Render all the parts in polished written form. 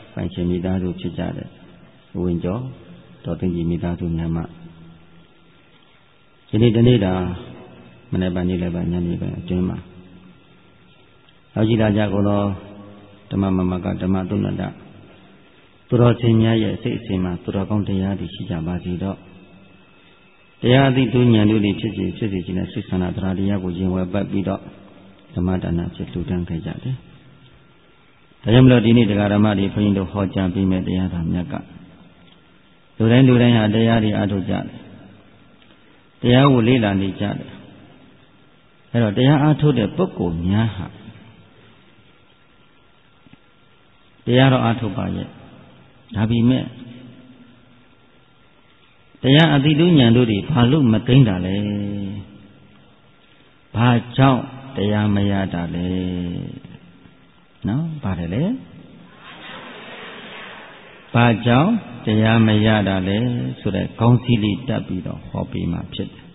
ပိုင်ရှင်မိသားစုဖြစ်ကြတဲ့ဝင်ကျော်တော်သိကြီးမိသားစုများမှဒီနေ့တနေ့တာမနေ့ပိုင်းနေ့လည်းပိုင်းညနေပိုင်းအတွင်းမှာရောက်ကြည်လာကြကုန်သောဓမ္မမမကဓမ္မသုဏ္ဏတသူတော်ချင်းများရဲ့စိတ်အစဉ်မှာသူတော်ကောင်းတရားတွေရှိကြပါစေတော့တရားအသိဉာဏ်တို့တွေဖြစ်စေခြင်းနဲ့စိတ်ဆန္ဒတရားကိုရင်ဝယ်ပတ်ပြီးတော့ဓမ္မဒါနဖြစ်လှူဒန်းခဲ့ကြတယ်။ဒါကြောင့်မလို့ဒီနေ့တရားဓမ္မတွေဘုန်းကြီးတို့ဟောကြားပေးမဲ့တရားတော်မြတ်ကလူတိုင်းဟာတရားတွေအားထုတ်ကြတယ်။တရားကိုလေ့လာနေကြတယ်။အဲတော့တရားအားထုတ်တဲ့ပုဂ္ဂိုလ်များဟာတရားတော်အားထုတ်ပါရဲ့။ဒါပေမဲ့တရားအသိဉာဏ်တို့တွေဘာလို့မသိတာလဲ။ဘာကြောင့်တရားမရတာလဲနော်ပါတယ်လေဘာကြောင့်တရားမရတာလဲဆိုတဲ့ခေါင်းစည်းလေးတက်ပြီးတော့ဟောပေးမှဖြစ်တယ်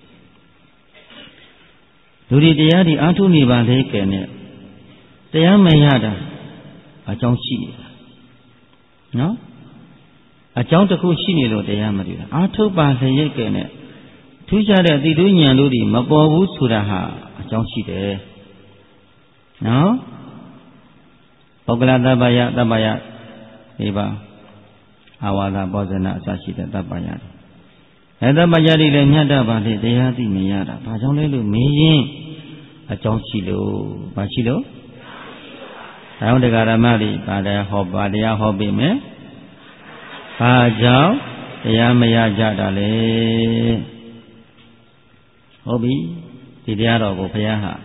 လူတွေတရားဒီအားထုတ်နေပါလေကဲနဲ့တရားမရတာအကြောင်းရှိနေတာနော်အကြောင်းတစ်ခုရှိနေလို့တရားမရတာအားထုတ်ပါလေရဲ့ကဲနဲ့ထူးခြားတဲ့အသိဉာဏ်တို့ဒီမပေါ်ဘူးဆိုတာဟာအကြောင်းရှိတယ်နော်ပုဂ္ဂလတပ္ပယဒီပါအာဝါဒဘောဇနာအစရှိတဲ့တပ္ပယအဲတပ္ပယတွေလည်းမြတ်တာပါလေတရားသိမရတာဘာကြောင့်လဲလို့မေးရင်အကြောင်းရှိလို့ဘာရှိလို့ဒါကြောင့်တရားဓမ္မတွေပါတရားဟောပေးမယ်ဘာကြောင့်တရားမရကြတာလဲဟုတ်ပြီဒီတရားတော်ကိုဘုရားဟာ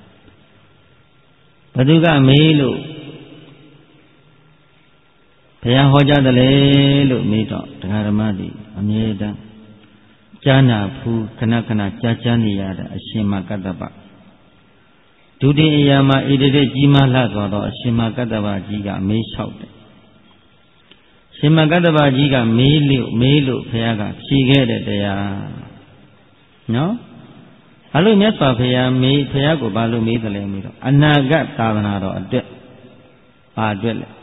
ဘသူကမေးလို့ဘုရားဟောကြားတယ်လေလို့မေးတော့တရားဓမ္မတွေအမြဲတမ်းကြားနာဖူးခဏကြားနေရတဲ့အရှင်မကတ္တပဒုတိယအရာမှာဣတိတိကြီးမားလှစွာသောအရှင်မကတ္တပကြီးကမေးလျှောက်တယ်ရှင်မကတ္တပကြီးကမေးလို့ဘုရားကဖြေခဲ့တဲ့တရားနော်ဘာလို့မြတ်စွာဘုရားဘုရားကိုဘာလို့မေးတယ်လဲမေးတော့အနာဂတ်သာသနာတော်အတွက်ဘာအတွက်လဲ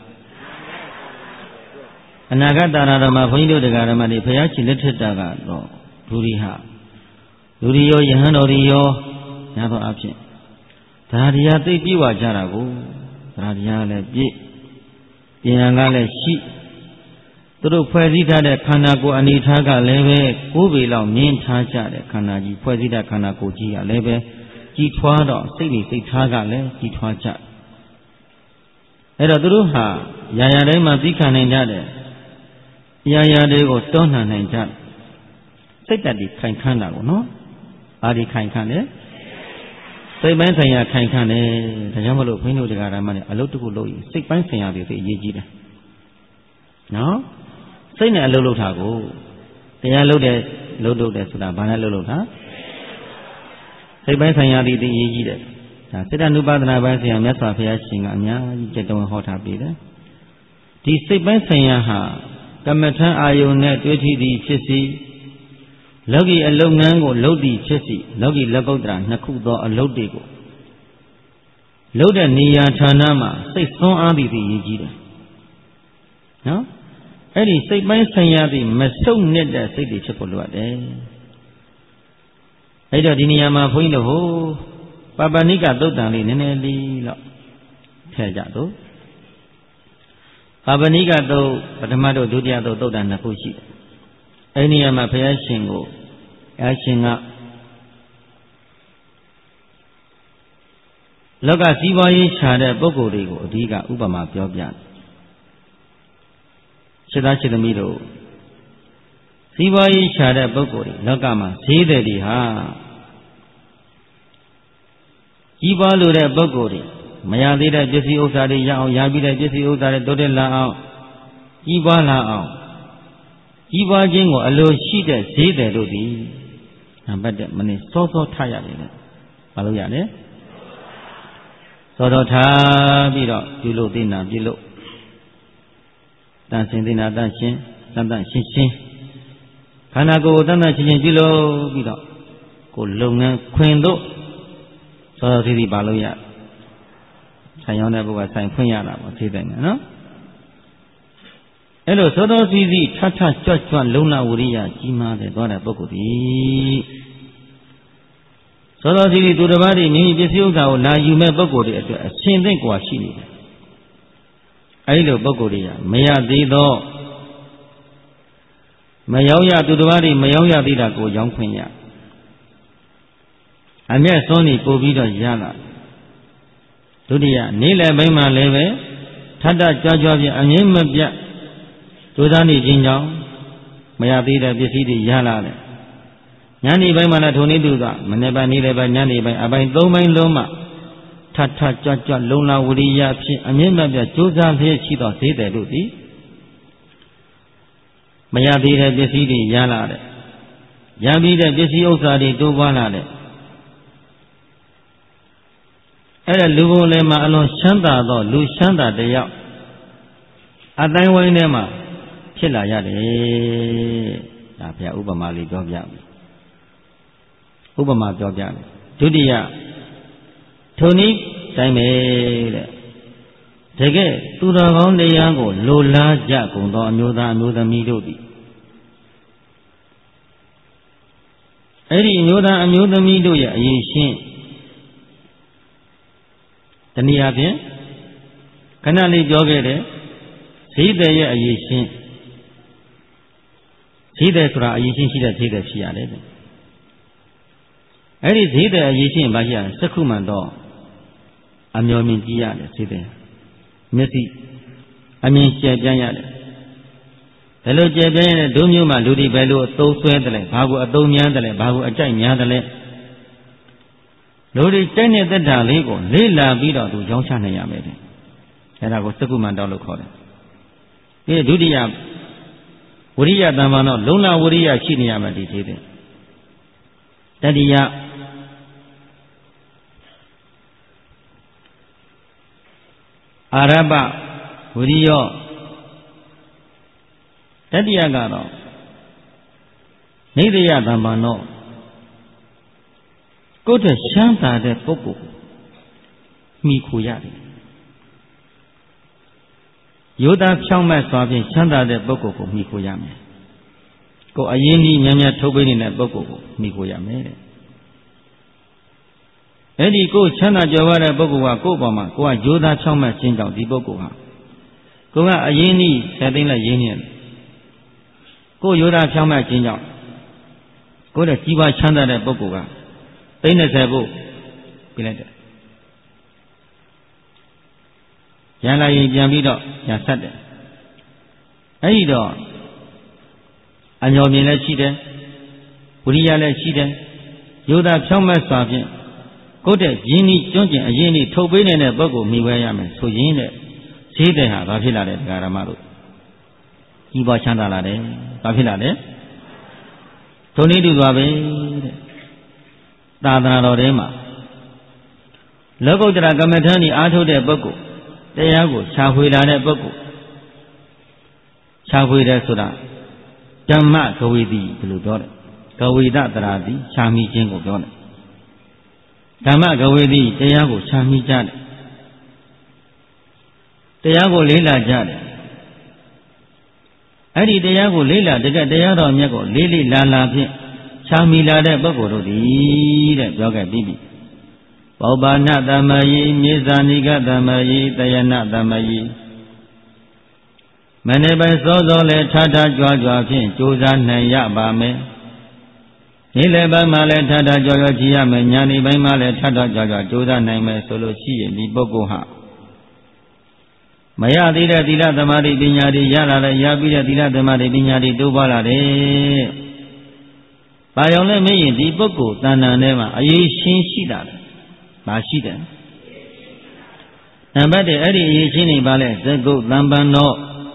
အနာဂတ်သာသနာတော်မှာဘုန်းကြီးတို့တရားဓမ္မတွေဘုရားရှင်လက်ထက်တာကတော့လူတွေရောယဟန်တော်တွေရောညာတော့အဖြစ်ဒါတရားသိပြီးွားကြတာကိုဒါတရားလည်းပြည့်ဉာဏ်ကလည်းရှိသူတို့ဖွဲ့စည်းထားတဲ့ခန္ဓာကိုယ်အနေထားကလည်းပဲကိုးပေလောက်မြင်ထားကြတဲ့ခန္ဓာကြီးဖွဲ့စည်းတဲ့ခန္ဓာကိုယ်ကြီးကလည်းပဲကြီးထွားတော့စိတ်ထားကလည်းကြီးထွားကြအဲ့တော့သူတို့ဟာရာရာတိုင်းမှာသိခံနိုင်ကြတယ်ရာရာတွေကိုတွန်းလှန်နိုင်ကြစိတ်တည်းခိုင်ခန့်တာကိုနော်အာဒီခိုင်ခန့်တယ်စိတ်ပိုင်းဆိုင်ရာခိုင်ခန့်တယ်ဒါကြောင့်မလို့ဘုန်းကြီးတို့တရားဓမ္မတွေအလုပ်တစ်ခုလုပ်ရင်စိတ်ပိုင်းဆိုင်ရာတွေသိအရေးကြီးတယ်နော်စိတ်နဲ့အလုပ်လုပ်တာကိုတရားလုပ်တယ်ဆိုတာဘာနဲ့လုပ်တာစိတ်ပိုင်းဆိုင်ရာတွေသိအရေးကြီးတယ်ဒါစိတ္တ ानु ပါဒနာပိုင်းဆိုင်ရာမြတ်စွာဘုရားရှင်ကအများကြီးကြက်တော်ဟောထားပေးတယ်ဒီစိတ်ပိုင်းဆိုင်ရာဟာကမ္မထံအာယုန်နဲ့တွေ့ထိသည်ဖြစ်စီလောကီအလုပ်ငန်းကိုလုပ်သည်ဖြစ်စီလောကီလက်ပုတ္တရာနှစ်ခုသောအလုပ်တွေကိုလုပ်တဲ့နေရာဌာနမှာစိတ်ဆွမ်းအားသည်အရေးကြီးတယ်နော်အဲ့ဒီစိတ်ပိုင်းဆိုင်ရာသည်မဆုတ်နှစ်တဲ့စိတ်တွေဖြစ်ဖို့လိုအပ်တယ်အဲ့တော့ဒီနေရာမှာဘုန်းကြီးတို့ပပဏိကသုတ်တံလေးနည်းနည်းလေးတော့ထည့်ကြတော့ပပဏိကသုတ်ပထမတို့ဒုတိယသုတ်သုတ်တံနှစ်ခုရှိတယ်အဲ့ဒီနေရာမှာဘုရားရှင်ကလောကစည်းပွားရေးခြားတဲ့ပုဂ္ဂိုလ်တွေကိုအဓိကဥပမာပြောပြတယ်ခြေသားခြေသမီးတို့စီးပွားရေးခြားတဲ့ပုဂ္ဂိုလ်တွေလောကမှာဈေးသည်တွေဟာကြီးပွားလိုတဲ့ပုဂ္ဂိုလ်တွေမရသေးတဲ့ပစ္စည်းဥစ္စာတွေရအောင်ရပြီးတဲ့ပစ္စည်းဥစ္စာတွေတိုးတက်လာအောင်ကြီးပွားလာအောင်ကြီးပွားခြင်းကိုအလိုရှိတဲ့ဈေးသည်တို့သည်နံပါတ်1မနေ့စောစောထားရတယ်လေဘာလို့ရလဲစောစောထားပြီးတော့ပြုလို့သိနာပြုလို့တန်ဆင်သိနာတန်ရှင်းတန်ရှင်းရှင်းခန္ဓာကိုယ်တန်ရှင်းရှင်းပြုလို့ပြီးတော့ကိုလုပ်ငန်းခွင်တို့စောစောစီစီပါလို့ရဆိုင်ရောင်းတဲ့ဘုရားဆိုင်ဖွင့်ရတာပေါ့ဈေးတယ်နော်အဲ့လိုသောသောစီစီထထကြွကြွလုံလဝရိယကြီးမားတဲ့သွားတဲ့ပုဂ္ဂိုလ်ဒီသောသောစီစီသူတစ်ပါးတွေမိမိပစ္စည်းဥစ္စာကိုလာယူမဲ့ပုဂ္ဂိုလ်တွေအတွက်အရှင်သိကွာရှိနေတယ်အဲ့လိုပုဂ္ဂိုလ်တွေကမရသေးသောမရောက်ရသူတစ်ပါးတွေမရောက်ရသေးတာကိုရောင်းခွင့်ရအမျက်စွန်းနေပို့ပြီးတော့ရလာဒုတိယနေ့လယ်ပိုင်းမှာလည်းပဲထထကြွကြွဖြင့်အငြင်းမပြတ်ကြိုးစားနေခြင်းကြောင့်မရသေးတဲ့ပစ္စည်းတွေရလာတယ်ညနေပိုင်းမှာလည်းထိုနည်းတူကမနေ့ပိုင်းနေ့လယ်ပိုင်းညနေပိုင်းအပိုင်း၃ပိုင်းလုံးမှာထထကြွကြွလုံလဝရိယဖြင့်အငြင်းမပြတ်ကြိုးစားလျက်ရှိသောဈေးတယ်တို့သည်မရသေးတဲ့ပစ္စည်းတွေရလာတယ်ရပြီးတဲ့ပစ္စည်းဥစ္စာတွေတိုးပွားလာတယ်အဲ့ဒါလူဘုံလည်းမှာအလွန်ချမ်းသာသောလူချမ်းသာတယောက်အတိုင်းဝိုင်းထဲမှာဖြစ်လာရတယ်ဒါဘုရားဥပမာလေးပြောပြမယ်ဥပမာပြောပြမယ်ဒုတိယထိုနည်းတိုင်းပဲတဲ့တကယ်သူတော်ကောင်းတရားကိုလိုလားကြကုန်သောအမျိုးသားအမျိုးသမီးတို့သည်အဲ့ဒီအမျိုးသားအမျိုးသမီးတို့ရဲ့အရေးရှင်းတနည်းအားဖြင့်ခဏလေးပြောခဲ့တယ်ဈေးတယ်ရဲ့အရေးရှင်းဈေးတယ်ဆိုတာအရေးရှင်းရှိတဲ့ဈေးတယ်ဖြစ်ရတယ်အဲ့ဒီဈေးတယ်အရေးရှင်းဘာရှိရလဲစက္ခုမှန်တော့အမျော်မြင်ကြည့်ရတယ်ဈေးတယ်မျက်စိအမြင်ကျယ်ပြန့်ရတယ်ဘယ်လိုကျယ်ပြန့်ရလဲဒုမျိုးမှာလူတွေဘယ်လိုအသုံးဆွဲတယ်လဲဘာကိုအသုံးများတယ်လဲဘာကိုအကြိုက်များတယ်လဲလူတွေကြိုက်တဲ့သက်တာလေးကိုလေ့လာပြီးတော့သူရောင်းချနိုင်ရမယ်တဲ့အဲ့ဒါကိုစက္ခုမှန်တော့လို့ခေါ်တယ်ဒီဒုတိယဝရိယတမ္မာတော့လုံလဝရိယရှိနေရမယ်ဒီသေးတယ်တတိယအာရပဝိရိယတတိယကတော့နေတယတမ္မာတော့ကိုယ်တည်းရှမ်းသာတဲ့ပုဂ္ဂိုလ်မိခိုရတယ်ယောသားဖြောင်းမတ်စွာဖြင့်ချမ်းသာတဲ့ပုဂ္ဂိုလ်ကိုမိခိုရမယ်ကိုယ်အရင်ကြီးများများထုတ်ပေးနေတဲ့ပုဂ္ဂိုလ်ကိုမိခိုရမယ်တဲ့အဲ့ဒီကိုယ်ချမ်းသာကြွယ်ဝတဲ့ပုဂ္ဂိုလ်ကကိုယ့်ဘောမှာကိုယ်ကယောသားဖြောင်းမတ်ခြင်းကြောင့်ဒီပုဂ္ဂိုလ်ဟာကိုယ်ကအရင်ကြီးဆက်သိမ်းလိုက်ရင်းနေတယ်ကိုယ်ယောသားဖြောင်းမတ်ခြင်းကြောင့်ကိုယ်တဲ့ကြီးပွားချမ်းသာတဲ့ပုဂ္ဂိုလ်က30ဖို့ပြလိုက်တယ်ရန်လာရင်ပြန်ပြီးတော့ရဆက်တယ်အဲ့ဒီတော့အညော်မြင်လည်းရှိတယ်ဝိရိယလည်းရှိတယ်ယောသားဖြောင်းမတ်စွာဖြင့်ကိုယ့်တဲ့ရင်းနှီးကျွမ်းကျင်အရင်နှီးထုတ်ပေးနေတဲ့ပုဂ္ဂိုလ်မိဝဲရမယ်ဆိုရင်တဲ့ဈေးတဲ့ဟာဘာဖြစ်လာလဲဒကာရမတို့ကြီးပွားချမ်းသာလာတယ်ဘာဖြစ်လာလဲဒုနည်းတူသွားပဲတဲ့သာသနာတော်ထဲမှာလောကုတ္တရာကမ္မထန်ဤအားထုတ်တဲ့ပုဂ္ဂိုလ်တရားကိုရှားဖွေလာတဲ့ပုဂ္ဂိုလ်ရှားဖွေတယ်ဆိုတာဓမ္မဂဝေတိဘယ်လိုပြောလဲဂဝေဒတရာတိရှားမိခြင်းကိုပြောတယ်ဓမ္မဂဝေတိတရားကိုရှားမိကြတယ်တရားကိုလေးလာကြတယ်အဲ့ဒီတရားကိုလေးလာတကယ်တရားတော်မြတ်ကိုလေးလေးလာလာဖြင့်ရှားမိလာတဲ့ပုဂ္ဂိုလ်တို့သည်တဲ့ပြောခဲ့ပြီးပြီဘောဘာနတမယိမြေဇာနိကတမယိတယနာတမယိမနေ့ပိုင်းစောစောလဲထထကြွားကြွားဖြင့်ကြိုးစားနိုင်ရပါမယ်နေ့လယ်ပိုင်းမှာလည်းထထကြွားကြွားကြည့်ရမယ်ညနေပိုင်းမှာလည်းထထကြွားကြွားကြိုးစားနိုင်မယ်ဆိုလို့ရှိရင်ဒီပုဂ္ဂိုလ်ဟာမရသေးတဲ့သီလသမာဓိပညာတွေရလာတယ်ရပြီးတဲ့သီလသမာဓိပညာတွေတိုးပွားလာတယ်။ဘာကြောင့်လဲမင်းရင်ဒီပုဂ္ဂိုလ်တဏ္ဍာထဲမှာအရေးရှင်းရှိတာလေ။ဘာရှိတယ်။နံပါတ်1အဲ့ဒီအရေးရှင်းနေပါလဲသကုတ်တံပံတော့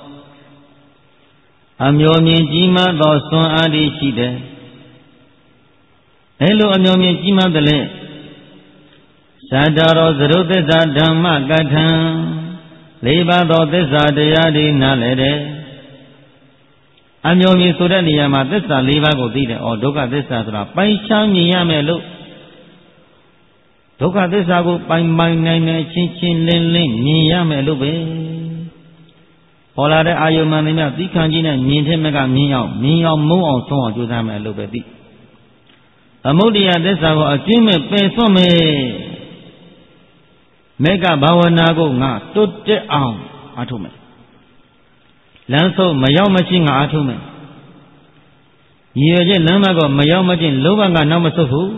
အမျိုးမြင်ကြီးမားသောစွမ်းအားတွေရှိတယ်။အဲလိုအမျိုးမြင်ကြီးမားတယ်လေ။သာတရောသရုပ်သစ္စာဓမ္မကထံ၄ပါးသောသစ္စာတရားတွေနားလည်တယ်အမျိုးမြင်ဆိုတဲ့နေရာမှာသစ္စာ၄ပါးကိုသိတယ်။ဒုက္ခသစ္စာဆိုတာပိုင်ခြားမြင်ရမယ်လို့ဒုက္ခသစ္စာကိုပိုင်ပိုင်နိုင်နိုင်ချင်းချင်းလင်းလင်းမြင်ရမယ်လို့ပဲပေါ်လာတဲ့အာယုံမှန်သမျှသီးခံခြင်းနဲ့မြင်တဲ့မကမြင်အောင်မုန်းအောင်ဆုံးအောင်ကြိုးစားမယ်လို့ပဲသိသမုဒ္ဒရာသစ္စာကိုအကျဉ်းမဲ့ပယ်စွန့်မယ်မေကဘာဝနာကိုငါတွတ်တက်အောင်အားထုတ်မယ်လမ်းဆုံးမရောက်မချင်းငါအားထုတ်မယ်ရည်ရွယ်ချက်လမ်းမကိုမရောက်မချင်းလောဘကနောက်မဆုတ်ဘူး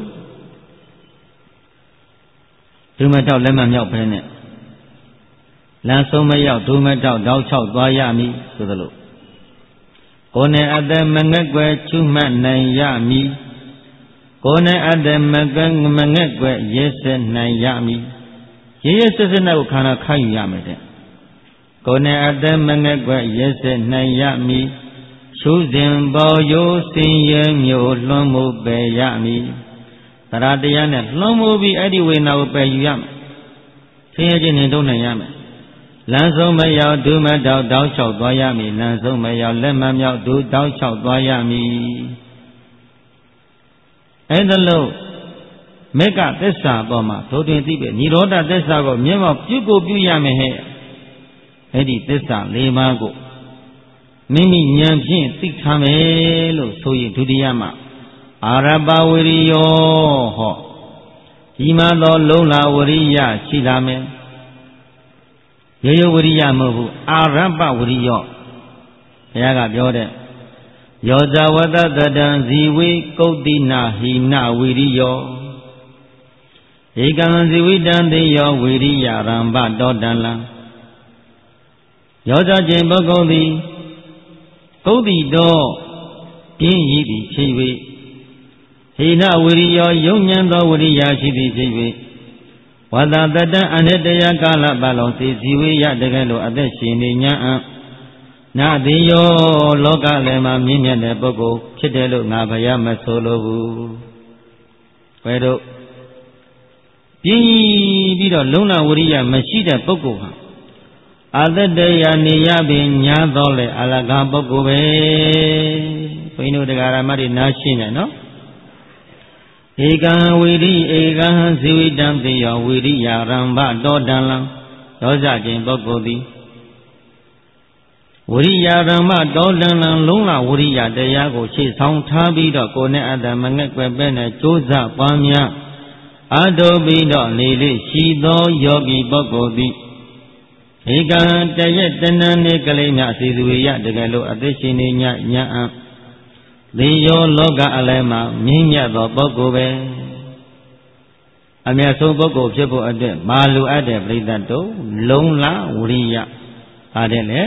ဒုမတောက်လက်မမြောက်ပဲနဲ့လမ်းဆုံးမရောက်ဒုမတောက်တောက်ချောက်သွားရမည်ဆိုသလိုကိုယ်နဲ့အသက်မငဲ့ွယ်ချွမှတ်နိုင်ရမည်ကိုယ်နဲ့အသက်မငဲ့ွယ်ရဲစက်နိုင်ရမည်ရဲစက်နဲ့ကိုခန္ဓာခိုင်းရမယ်တဲ့ကိုယ်နဲ့အသက်မငဲ့ွယ်ရဲစက်နိုင်ရမည်ရှုစဉ်ပေါ်ရိုးစင်ရဲမျိုးလွှမ်းမိုးပယ်ရမည်တရားတရားနဲ့လွှမ်းမိုးပြီးအဲ့ဒီဝေဒနာကိုပယ်ယူရမယ်ဆင်းရဲခြင်းနဲ့တုံ့နိုင်ရမယ်လမ်းဆုံးမရောက်ဒုမတောက်တောက်လျှောက်သွားရမည်လမ်းဆုံးမရောက်လက်မမြောက်ဒုတောက်လျှောက်သွားရမည်အဲ့ဒါလို့မေကသစ္စာပေါ်မှာသို့တွင်သိပဲនិရောဓသစ္စာကိုမျက်မှောက်ပြုကိုပြုရမယ်ဟဲ့အဲ့ဒီသစ္စာ၄ပါးကိုမိမိဉာဏ်ဖြင့်သိထားမယ်လို့ဆိုရင်ဒုတိယမှာအာရပဝိရိယောဟောဒီမှာတော့လုံလာဝရိယရှိလာမယ်ရိုးရိုးဝရိယမဟုတ်ဘူးအာရပဝရိယောဘုရားကပြောတဲ့ယောဇဝတတတံဇီဝေကုတ်တိနာဟိနဝိရိယောဧကံဇီဝိတံတေယောဝိရိယရံဘတောတံလံယောဇခြင်းပုဂ္ဂိုလ်သည်ကုတ်တိတော်ပြင်းရည်သည်ဖြစ်၍ဟိနဝိရိယောယုံဉဏ်သောဝိရိယရှိသည်ဖြစ်၍ဝတ္တတတံအနိတ္တယကာလပတ်လုံးစေဇီဝေယတကယ်လို့အသက်ရှင်နေညာအံနာတိယောလောကလည်းမှာမြင့်မြတ်တဲ့ပုဂ္ဂိုလ်ဖြစ်တယ်လို့ငါဘုရားမဆိုလိုဘူးဘယ်တော့ပြင်းပြီးတော့လုံလဝရိယမရှိတဲ့ပုဂ္ဂိုလ်ဟာအတ္တယနေရပင်ညာတော့လေအလကားပုဂ္ဂိုလ်ပဲဘုန်းကြီးတို့တရားဓမ္မတွေနားရှင်းတယ်နော်ဧကံဝိရိဧကံဇီဝိတံတေယောဝိရိယရံဘတောတံလံဒောဇခြင်းပုဂ္ဂိုလ်သည်ဝိရိယရံဘတောတံလံလုံးလဝိရိယတရားကိုရှေ့ဆောင်ထားပြီးတော့ကိုယ်နဲ့အတ္တမငဲ့ွယ်ပဲနဲ့ကြိုးစားပွားများအတုပြီးတော့နေလေရှိသောယောဂီပုဂ္ဂိုလ်သည်ဧကံတရက်တဏ္ဍနေကလေးများစီသူရတကယ်လို့အသက်ရှင်နေညညာအံသေယောလောကအလယ်မှာမြင့်မြတ်သောပုဂ္ဂိုလ်ပဲအမြတ်ဆုံးပုဂ္ဂိုလ်ဖြစ်ဖို့အတွက်မာလူအပ်တဲ့ပြိတ္တတို့လုံလဝရိယပါတယ်လေ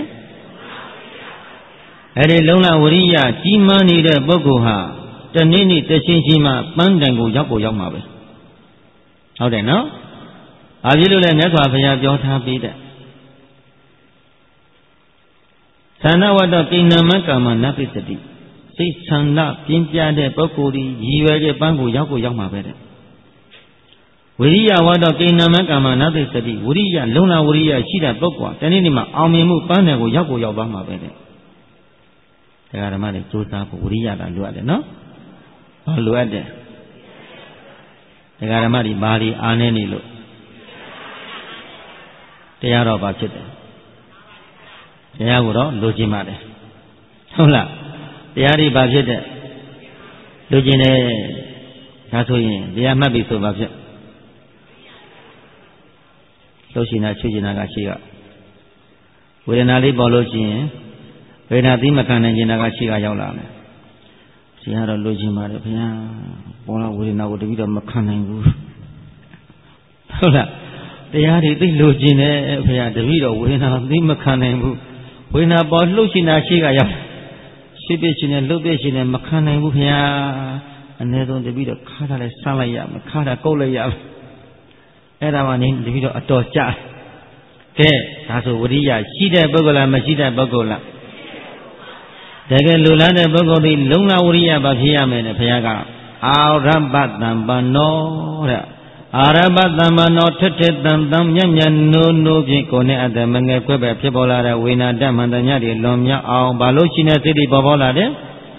အဲ့ဒီလုံလဝရိယကြီးမားနေတဲ့ပုဂ္ဂိုလ်ဟာတနေ့နေ့တချင်းချင်းမှပန်းတန်ကိုရောက်မှာပဲဟုတ်တယ်နော်ဘာဖြစ်လို့လဲမြတ်စွာဘုရားပြောထားပြီးတဲ့သန္နဝတ္တကိဏ္ဏမကမ္မနပိစတိစိတ်ဆန္ဒပြင်းပြတဲ့ပုဂ္ဂိုလ်ဒီရည်ရွယ်တဲ့ပန်းကိုရောက်မှာပဲတဲ့ဝိရိယဝတ္တကိဏ္ဏမကမ္မနပိစတိဝိရိယလုံလဝိရိယရှိတဲ့ပုဂ္ဂိုလ်တနေ့နေ့မှာအောင်မြင်မှုပန်းတယ်ကိုရောက်သွားမှာပဲတဲ့တရားဓမ္မတွေစူးစမ်းဖို့ဝိရိယကလိုအပ်တယ်နော်ဘာလိုအပ်တယ်တရားဓမ္မတွေဘာတွေအားနည်းနေလို့တရားတော့ဘာဖြစ်တယ်တရားကိုတော့လိုချင်ပါတယ်ဟုတ်လားတရားတွေဘာဖြစ်တဲ့လိုချင်တယ်ဒါဆိုရင်တရားမှတ်ပြီဆိုဘာဖြစ်လို့ရှိနေတာချွေချင်တာကရှိကဝေဒနာလေးပေါ်လို့ရှိရင်ဝေဒနာသိမခံနိုင်ခြင်းကရှိကရောက်လာမယ်ဆရာတော့လိုချင်ပါတယ်ခင်ဗျာပေါ်လာဝေဒနာကိုတပိတော့မခံနိုင်ဘူးဟုတ်လားတရားတွေသိလိုချင်တယ်ခင်ဗျာတပိတော့ဝေဒနာသိမခံနိုင်ဘူးဝေဒနာပေါ်လှုပ်ရှင်တာရှိကရောက်ရှိပြရှင်နဲ့လှုပ်ပြရှင်နဲ့မခံနိုင်ဘူးခင်ဗျာအနည်းဆုံးတပိတော့ခါတာလဲဆန်းလိုက်ရမယ်ခါတာကုတ်လိုက်ရမယ်အဲ့ဒါမှနေတပိတော့အတော်ကြကဲဒါဆိုဝိရိယရှိတဲ့ပုဂ္ဂိုလ်လားမရှိတဲ့ပုဂ္ဂိုလ်လားတကယ်လူလားတဲ့ပုဂ္ဂိုလ်ဒီလုံလဝိရိယဘာဖြစ်ရမယ်နဲ့ဘုရားကအာရပတံပနောတဲ့အာရပတံပနောထက်ထက်တန်တန်မြတ်မြတ်နိုးဖြင့်ကိုယ်နဲ့အတ္တမငယ်ခွဲပဲဖြစ်ပေါ်လာတဲ့ဝိညာတမှန်တရားတွေလွန်မြောက်အောင်ဘာလို့ရှိနေစိတ်တွေပေါ်လာတယ်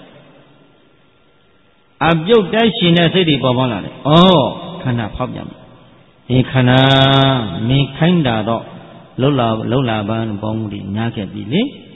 အပြုတ်တိုက်ရှင်တဲ့စိတ်တွေပေါ်လာတယ်ဩခန္ဓာဖောက်ပြန်ဒီခန္ဓာမင်းခိုင်းတာတော့လှုပ်လာပန်းပေါင်းမှုတွေများခဲ့ပြီလေ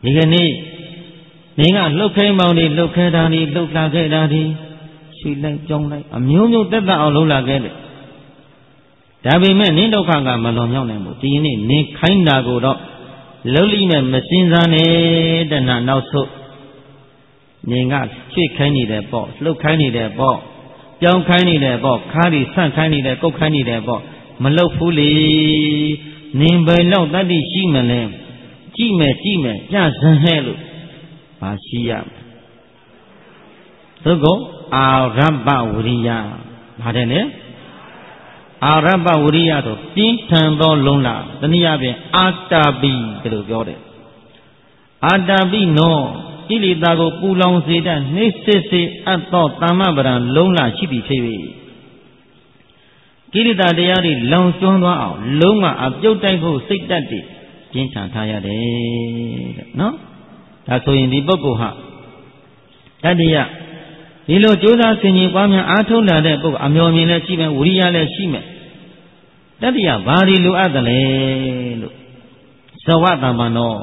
ဒီကနေ့နေကလှုပ်ခဲမောင်တွေလှုပ်ခဲတာတွေလှုပ်လာခဲ့တာတွေရွှေလိုက်ကြောင်းလိုက်အမျိုးမျိုးတက်တက်အောင်လှုပ်လာခဲ့တယ်ဒါပေမဲ့နင်းဒုက္ခကမလွန်မြောက်နိုင်ဘူးဒီနေ့နင်းခိုင်းတာကိုတော့လှုပ်လိမ့်မဲ့မစင်စားနဲ့တဏနောက်ဆုတ်နင်းကချွေခိုင်းနေတယ်ပေါ့လှုပ်ခိုင်းနေတယ်ပေါ့ပြောင်းခိုင်းနေတယ်ပေါ့ခါးတွေဆန့်ခိုင်းနေတယ်ကုတ်ခိုင်းနေတယ်ပေါ့မလှုပ်ဘူးလေနင်းပဲလောက်တတ္တိရှိမလဲကြည့်မယ်ကြစမ်းဟဲ့လို့ဘာရှိရမလဲသို့ကောအာရပ္ပဝရိယဘာတဲ့လဲအာရပ္ပဝရိယဆိုပြင်းထန်သောလုံးလာတနည်းအားဖြင့်အာတာပိဒီလိုပြောတယ်အာတာပိနောကိလေသာကိုပူလောင်စေတတ်နှိမ့်စစ်စေအပ်သောတမ္မပဒံလုံးလာရှိပြီဖြစ်၍ကိလေသာတရားတွေလောင်ကျွမ်းသွားအောင်လုံးဝအပြုတ်တိုက်ဖို့စိတ်တတ်တယ်ပြင်းထန်ထားရတယ်တဲ့နော်ဒါဆိုရင်ဒီပုဂ္ဂိုလ်ဟာတတ္တိယဒီလိုကြိုးစားဆင်ခြင်ပွားများအားထုတ်လာတဲ့ပုဂ္ဂိုလ်အမျှော်မြင်လည်းရှိမယ်ဝိရိယလည်းရှိမယ်တတ္တိယဘာတွေလိုအပ်တယ်လဲလို့ဇဝတ္တမနော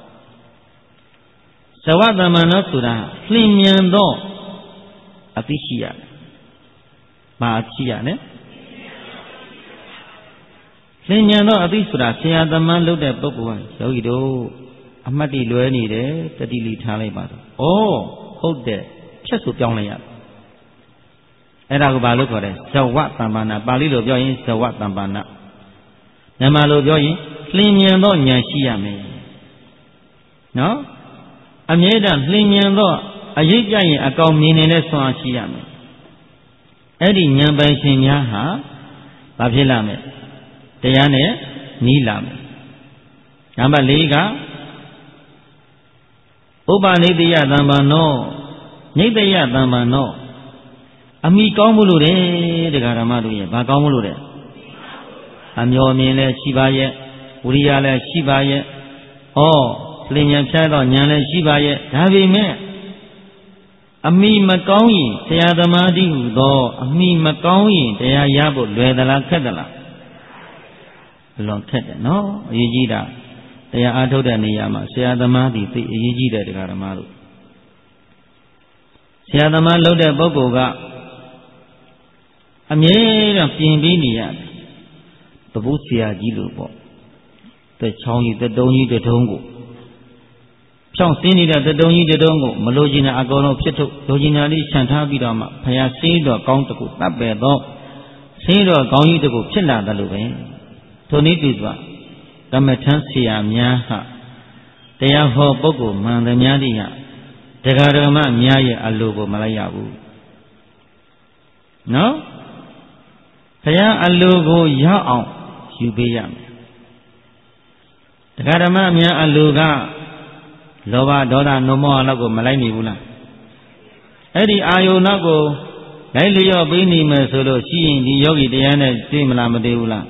ဇဝတ္တမနောဆိုတာလျင်မြန်သောအသိရှိရတယ်ဘာရှိရလဲလျင်မြန်သောအသိဆိုတာဆရာသမားလုပ်တဲ့ပုဂ္ဂိုလ်ဟာယောဂီတို့အမှတ်တိလွဲနေတယ်တတိလိထားလိုက်ပါတော့ဩဟုတ်တယ်ဖြတ်ဆိုပြောင်းလိုက်ရအဲ့ဒါကိုဘာလို့ခေါ်လဲဇဝတ္တမနာပါဠိလိုပြောရင်ဇဝတ္တမနာမြန်မာလိုပြောရင်လျင်မြန်သောဉာဏ်ရှိရမယ်နော်အမြဲတမ်းလျင်မြန်သောအရေးကြရင်အကောင်မြင်နေတဲ့ဆွမ်းအားရှိရမယ်အဲ့ဒီဉာဏ်ပိုင်ရှင်များဟာဘာဖြစ်လာမလဲတရားနဲ့နီးလာမယ်နံပါတ်၄ကဥပနိတယသမ္ပန္နောနိတယသမ္ပန္နောအမိကောင်းမှုလို့တယ်တရားဓမ္မတို့ရဲ့ဘာကောင်းမှုလို့တယ်အမျှော်မြင်လည်းရှိပါရဲ့ဝိရိယလည်းရှိပါရဲ့လင်ညာဖြတ်တော့ဉာဏ်လည်းရှိပါရဲ့ဒါပေမဲ့အမိမကောင်းရင်တရားသမာဓိဟုသောအမိမကောင်းရင်တရားရဖို့လွယ်သလားခက်သလားလွန်ခက်တယ်နော်အရေးကြီးတာတရားအားထုတ်တဲ့နေရာမှာဆရာသမားဒီသိအရေးကြီးတဲ့တရားဓမ္မတို့ဆရာသမားလုပ်တဲ့ပုဂ္ဂိုလ်ကအမြဲတမ်းပြင်ပြီးနေရတယ်တပုဆရာကြီးလို့ပေါ့တဲ့ချောင်းကြီးတတုံးကြီးတထုံးကိုဖြောင်းစင်းနေတဲ့တတုံးကြီးတထုံးကိုမလိုချင်တဲ့အကောင်လုံးဖြစ်ထုတ်လိုချင်တာလေးခြံထားပြီးတော့မှဖယားစင်းတော်ကောင်းတကူတပ်ပဲတော့စင်းတော်ကောင်းကြီးတကူဖြစ်လာတယ်လို့ပဲထိုနည်းတူစွာကမ္မထမ်းဆရာများဟာတရားဟောပုဂ္ဂိုလ်မှန်သမျှတိဟာတရားဓမ္မများရဲ့အလိုကိုမလိုက်ရဘူးနော်ဘုရားအလိုကိုရောက်အောင်ယူပေးရမယ်တရားဓမ္မများအလိုကလောဘဒေါသနှုံမောဟလောက်ကိုမလိုက်နိုင်ဘူးလားအဲ့ဒီအာယုန်နောက်ကိုလိုက်လျော့ပေးနေမယ်ဆိုလို့ရှိရင်ဒီယောဂီတရားနဲ့သိမလားမသိဘူးလား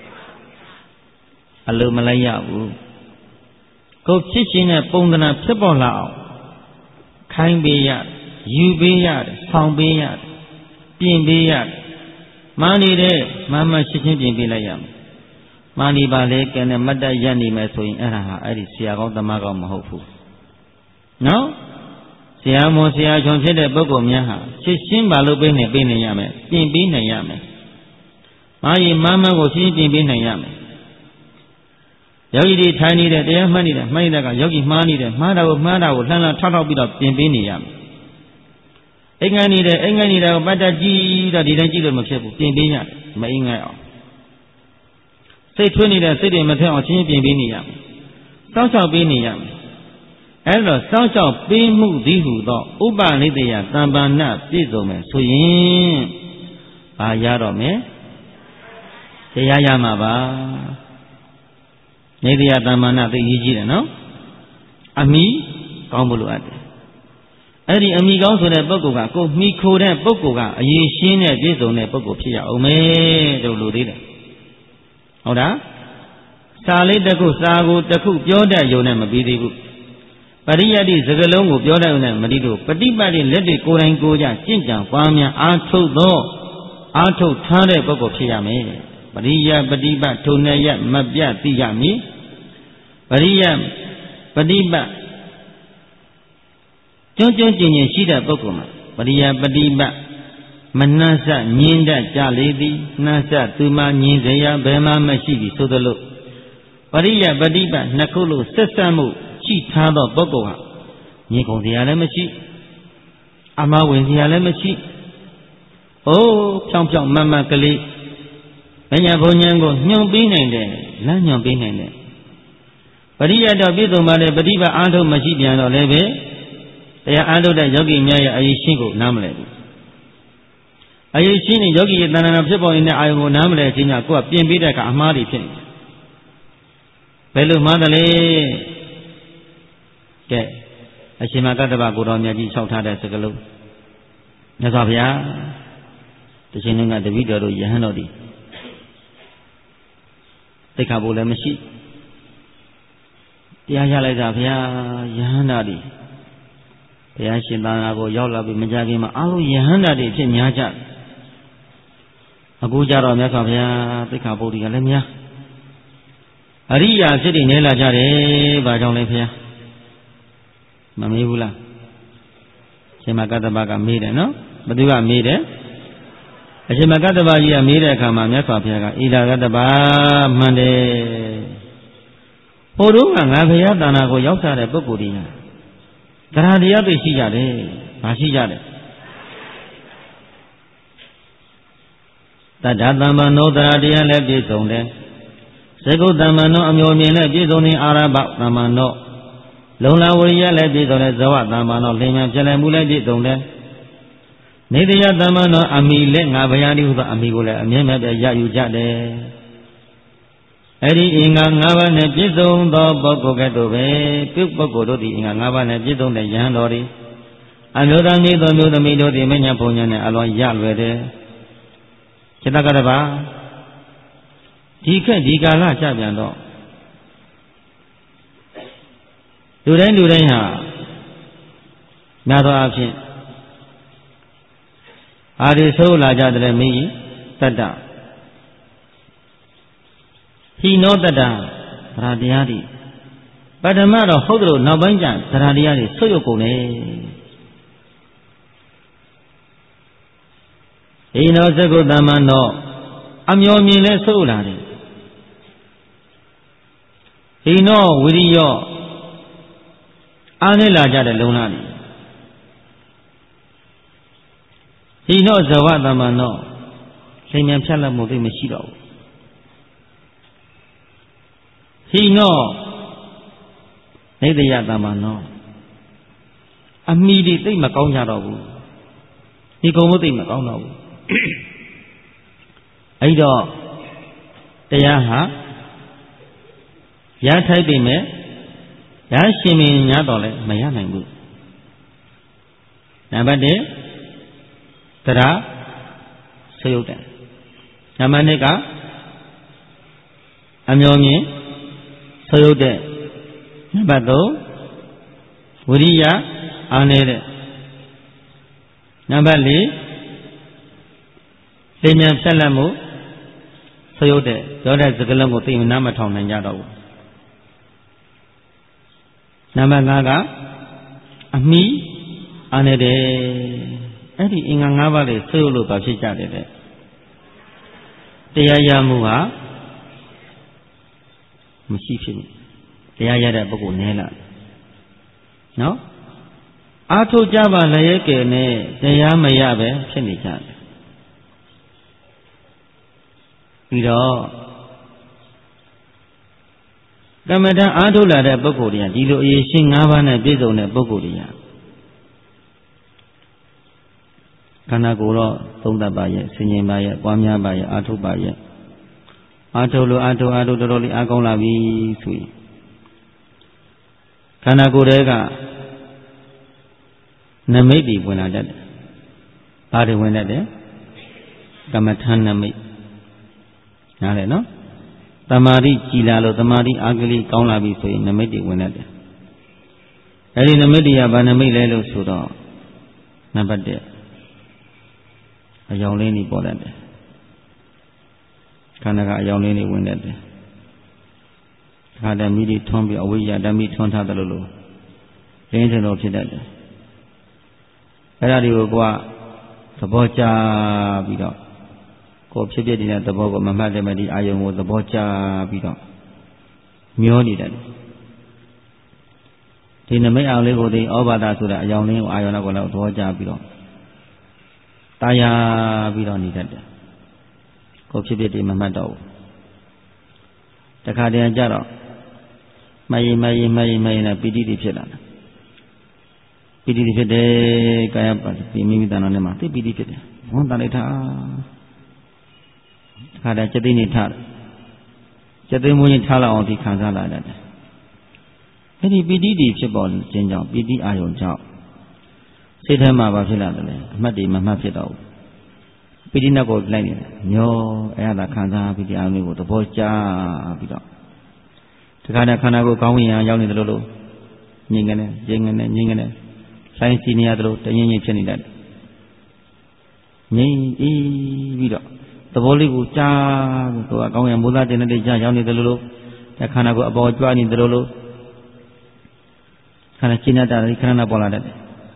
အလိုမလိုက်ရဘူးကိုဖြစ်ခြင်းနဲ့ပုံသဏ္ဍာန်ဖြစ်ပေါ်လာအောင်ခိုင်းပေးရယူပေးရတယ်ဆောင်ပေးရတယ်ပြင်ပေးရတယ်မာနေတဲ့မမရှင်းချင်းပြင်ပေးလိုက်ရမယ်မာနေပါလေကဲနဲ့မတ်တက်ရက်နေမယ်ဆိုရင်အဲ့ဒါဟာအဲ့ဒီဆရာကောင်းသမားကောင်းမဟုတ်ဘူးနော်ဆရာမောဆရာချွန်ဖြစ်တဲ့ပုဂ္ဂိုလ်များဟာရှင်းပါလို့ပေးနေရမယ်ပြင်ပေးနိုင်ရမယ်မာရီမမကိုရှင်းပြင်ပေးနိုင်ရမယ်ယောဂီတွေထိုင်နေတဲ့တရားမှတ်နေတဲ့ကယောဂီမှားနေတယ်မှားတာကိုလှမ်းထောက်ပြီးတော့ပြင်ပေးနေရမယ်အိမ်ငိုင်းနေတဲ့ကိုပတ်တက်ကြည့်တော့ဒီတိုင်းကြည့်လို့မဖြစ်ဘူးပြင်ပေးရတယ်မအိမ်ငိုင်းအောင်စိတ်ထွေးနေတဲ့စိတ်တွေမထွက်အောင်ချင်းပြင်ပေးနေရမယ်စောင့်ရှောက်ပေးနေရမယ်အဲ့တော့စောင့်ရှောက်ပေးမှုသည်ဟုသောဥပနိတယသံပါဏပြည့်စုံမယ်ဆိုရင်ဘာရတော့မယ်တရားရမှာပါနေတရားတမ္မာနသိရေးကြီးတယ်နော်အမိကောင်းဖို့လိုအပ်တယ်အဲ့ဒီအမိကောင်းဆိုတဲ့ပုဂ္ဂိုလ်ကကိုမိခိုတဲ့ပုဂ္ဂိုလ်ကအရေးရှင်းတဲ့ပြည့်စုံတဲ့ပုဂ္ဂိုလ်ဖြစ်ရအောင်မယ်တို့လိုသေးတယ်ဟုတ်လားစာလေးတစ်ခုစာကိုတစ်ခုပြောတတ်ရုံနဲ့မပြီးသေးဘူးပရိယတ္တိစကလုံးကိုပြောတတ်ရုံနဲ့မပြီးလို့ပฏิပတ်တိလက်တွေကိုယ်တိုင်ကိုယ်ကြကျင့်ကြံပွားများအားထုတ်ထားတဲ့ပုဂ္ဂိုလ်ဖြစ်ရမယ်ပရိယပฏิပတ်ထုံနဲ့ရမပြသိရမည်ပရိယပฏิပတ်ကျွန်းကျွန်းကျင်ကျင်ရှိတဲ့ပုဂ္ဂိုလ်မှာပရိယပฏิပတ်မနှံ့ဆက်ညင်းတတ်ကြလေသည်နှံ့ဆက်သူမှညင်းစရာဘယ်မှမရှိသည်ဆိုသလိုပရိယပฏิပတ်နှစ်ခုလို့ဆက်ဆက်မှုရှိထားသောပုဂ္ဂိုလ်ဟာညင်ကုန်စရာလည်းမရှိအမှားဝင်စရာလည်းမရှိအိုးဖြောင်းဖြောင်းမတ်မတ်ကလေးဘညာဘုံဉဏ်ကိုညွှန်ပေးနိုင်တယ်လမ်းညွှန်ပေးနိုင်တယ်ပရိယတော့ပြည့်စုံပါလေပฏิပတ်အားထုတ်မရှိပြန်တော့လည်းပဲတရားအားထုတ်တဲ့ယောဂီများရဲ့အရေးရှင်းကိုနားမလဲဘူးအရေးရှင်းနေယောဂီရဲ့တဏ္ဍာဖြစ်ပေါ်နေတဲ့အာယုံကိုနားမလဲခြင်းကြောင့်ကိုယ်ကပြင်ပေးတဲ့အခါအမှားတွေဖြစ်နေတယ်ဘယ်လိုမှားတယ်လဲကဲအရှင်မကတ္တဗကိုတော်မြတ်ကြီးလျှောက်ထားတဲ့စကားလုံးမြတ်စွာဘုရားတခြင်းကတပည့်တော်တို့ယဟန်တော်ဒီသိက္ခာပုလည်းမရှိတရားရလိုက်တာဘုရားယဟန်တော်ဒီဘုရားရှင်သာသနာကိုရောက်လာပြီးမကြခင်မှာအားလုံးယဟန်တော်ဒီဖြစ်များကြအခုကြတော့မြတ်စွာဘုရားသိက္ခာပုဒ်ကလည်းများအရိယာဖြစ်နေလာကြတယ်ဘာကြောင့်လဲဘုရားမမေးဘူးလားရှင်မကတ္တဗကမေးတယ်နော်ဘသူကမေးတယ်အရှင်မကတ္တဗကြီးကမေးတဲ့အခါမှာမြတ်စွာဘုရားကဣဒကတ္တဗမှန်တယ်ဟိုတုန်းကငါဘုရားတဏ္ဍာကိုရောက်စားတဲ့ပုဂ္ဂိုလ်တွေတရားတရားတွေရှိကြတယ်ဘာရှိကြတယ်တတ္တသမ္ပန္နောတရားတရားလည်းပြည့်စုံတယ်စေကုသမ္ပန္နောအမျိုးမြင်လည်းပြည့်စုံနေအာရဘသမ္ပန္နောလုံလဝရိယလည်းပြည့်စုံတယ်ဇဝသမ္ပန္နောလင်မြန်ပြည့်လည်မှုလည်းပြည့်စုံတယ်နေတယသမ္ပန္နောအမိလည်းငါဘုရားတိဟုသောအမိကိုလည်းအမြဲတမ်းရယူကြတယ်အဲ့ဒီအင်္ဂါ၅ပါးနဲ့ပြည့်စုံသောပုဂ္ဂိုလ်ကဲ့သို့ပဲပြုပုဂ္ဂိုလ်တို့သည်အင်္ဂါ၅ပါးနဲ့ပြည့်စုံတဲ့ယဟန်တော်သည်အမျိုးသားမျိုးသောမျိုးသမီးတို့သည်မညာဘုံညာနဲ့အလွန်ရလွယ်တယ်จิตကတ္တဗဒီခက်ဒီကာလကြပြန်တော့လူတိုင်းဟာများသောအားဖြင့်အာရိဆိုးလာကြတဲ့မိတတ္တဟိနောတတ္တသရတရားတွေပထမတော့ဟုတ်တယ်လို့နောက်ပိုင်းကျသရတရားတွေဆွတ်ရုပ်ကုန်တယ်ဟိနောသကုတ္တမနောအမျော်မြင်လဲဆွတ်လာတယ်ဟိနောဝိရိယောအားနဲ့လာကြတဲ့လုံလာတယ်ဟိနောဇဝတမနောလင်မြန်ဖြတ်လက်မှုသိမရှိတော့ဘူးဟိနောနေတယတမနောအမိတွေသိမကောင်းကြတော့ဘူးဒီကုံလို့သိမကောင်းတော့ဘူးအဲ့တော့တရားဟာရထိုက်ပြီမဲ့ရရှင်မင်းညာတော့လဲမရနိုင်ဘူးနံပါတ်1တရားဆွေးရုပ်တယ်နံပါတ်2ကအမျောမြင်ဆွေးရုပ်တဲ့နံပါတ်3ဝိရိယအားနေတဲ့နံပါတ်4လင်မြန်ဖြတ်လက်မှုဆွေးရုပ်တဲ့ပြောတဲ့စကားလုံးကိုသိမနာမထောင်နိုင်ကြတော့ဘူးနံပါတ်5ကအမိအားနေတယ်အဲ့ဒီအင်္ဂါ၅ပါးလေးဆွေးရုပ်လို့ပါဖြစ်ကြတယ်တဲ့တရားရမှုဟာမရှိဖြစ်ဘူးတရားရတဲ့ပုဂ္ဂိုလ်နည်းလာနော်အာထုတ်ကြပါလည်းရဲ့ကဲနဲ့တရားမရပဲဖြစ်နေကြတယ်ပြီးတော့ကမ္မဋ္ဌာန်းအာထုတ်လာတဲ့ပုဂ္ဂိုလ်တွေကဒီလိုအရေးရှင်း၅ပါးနဲ့ပြည့်စုံတဲ့ပုဂ္ဂိုလ်တွေကခန္ဓာကိုယ်တော့သုံးသပ်ပါရဲ့ဆင်ញင်ပါရဲ့ပွားများပါရဲ့အာထုတ်ပါရဲ့အာထုတ်လို့အာထုတ်တော်တော်လေးအားကောင်းလာပြီဆိုရင်ခန္ဓာကိုယ်တွေကနမိတ်တွေဝင်လာတတ်တယ်။ဘာတွေဝင်တတ်တယ်။ကမ္မထာနမိတ်နားလည်နော်။တမာတိကြည်လာလို့တမာတိအာဂလိကောင်းလာပြီဆိုရင်နမိတ်တွေဝင်တတ်တယ်။အဲဒီနမိတ်တွေကဘာနမိတ်လဲလို့ဆိုတော့နံပါတ်1အယောင်လေးတွေပေါ်တတ်တယ်ခန္ဓာကအယောင်လေးတွေဝင်တတ်တယ်ခါတည်းမိတွေထွန်းပြီးအဝိယဓာမိထွန်းထားတယ်လို့လင်းထင်လို့ဖြစ်တတ်တယ်အဲ့ဒါတွေကိုကသဘောကျပြီးတော့ကိုဖြစ်ဖြစ်တဲ့သဘောကိုမမှတ်တယ်မဒီအာယုံကိုသဘောကျပြီးတော့မျောနေတယ်ဒီနမိတ်အောင်လေးကိုဒီဩဘာဒဆိုတဲ့အယောင်လေးကိုအာယုံနောက်ကိုလည်းသဘောကျပြီးတော့တာယာပြီးတော့နေတတ်တယ်ကိုဖြစ်ဖြစ်ဒီမမှတ်တော့ဘူးတခါတည်းကြတော့မယိနဲ့ပီတိတွေဖြစ်လာတယ်ပီတိတွေဖြစ်တယ်ကာယပါတိမိမိတဏ္ဍာနဲ့မှာသိပီတိဖြစ်တယ်ဝန်တန်လိုက်တာတခါတည်းစက်သိနေထားတယ်စက်သိမွေးရင်ထားလောက်အောင်ဒီခံစားလာတယ်အဲ့ဒီပီတိတွေဖြစ်ပေါ်ခြင်းကြောင့်ပီတိအာယုံကြောင့်စိတ်ထဲမှာဘာဖြစ်လာတယ်လဲအမှတ်တွေမမှတ်ဖြစ်တော့ဘူးပီတိနဲ့ကိုလိုက်နေတယ်ညောအဲ့ဒါခံစားပီတိအာယုံကိုသဘောကျပြီးတော့ဒီခါနဲ့ခန္ဓာကိုယ်ကောင်းဝင်ရရောက်နေတယ်လို့ငြိမ်ကနေငြိမ်ဆိုင်စီနေရတယ်လို့တငြိမ်ဖြစ်နေတတ်တယ်ငြိမ်ပြီးတော့သဘောလေးကိုကြားပြီးတော့ကောင်းရမိုးသားတင်တဲ့ကြားရောက်နေတယ်လို့ခန္ဓာကိုယ်အပေါ်ကြွနေတယ်လို့ခန္ဓာရှင်းတတ်တယ်ခန္ဓာပေါ်လာတတ်တယ်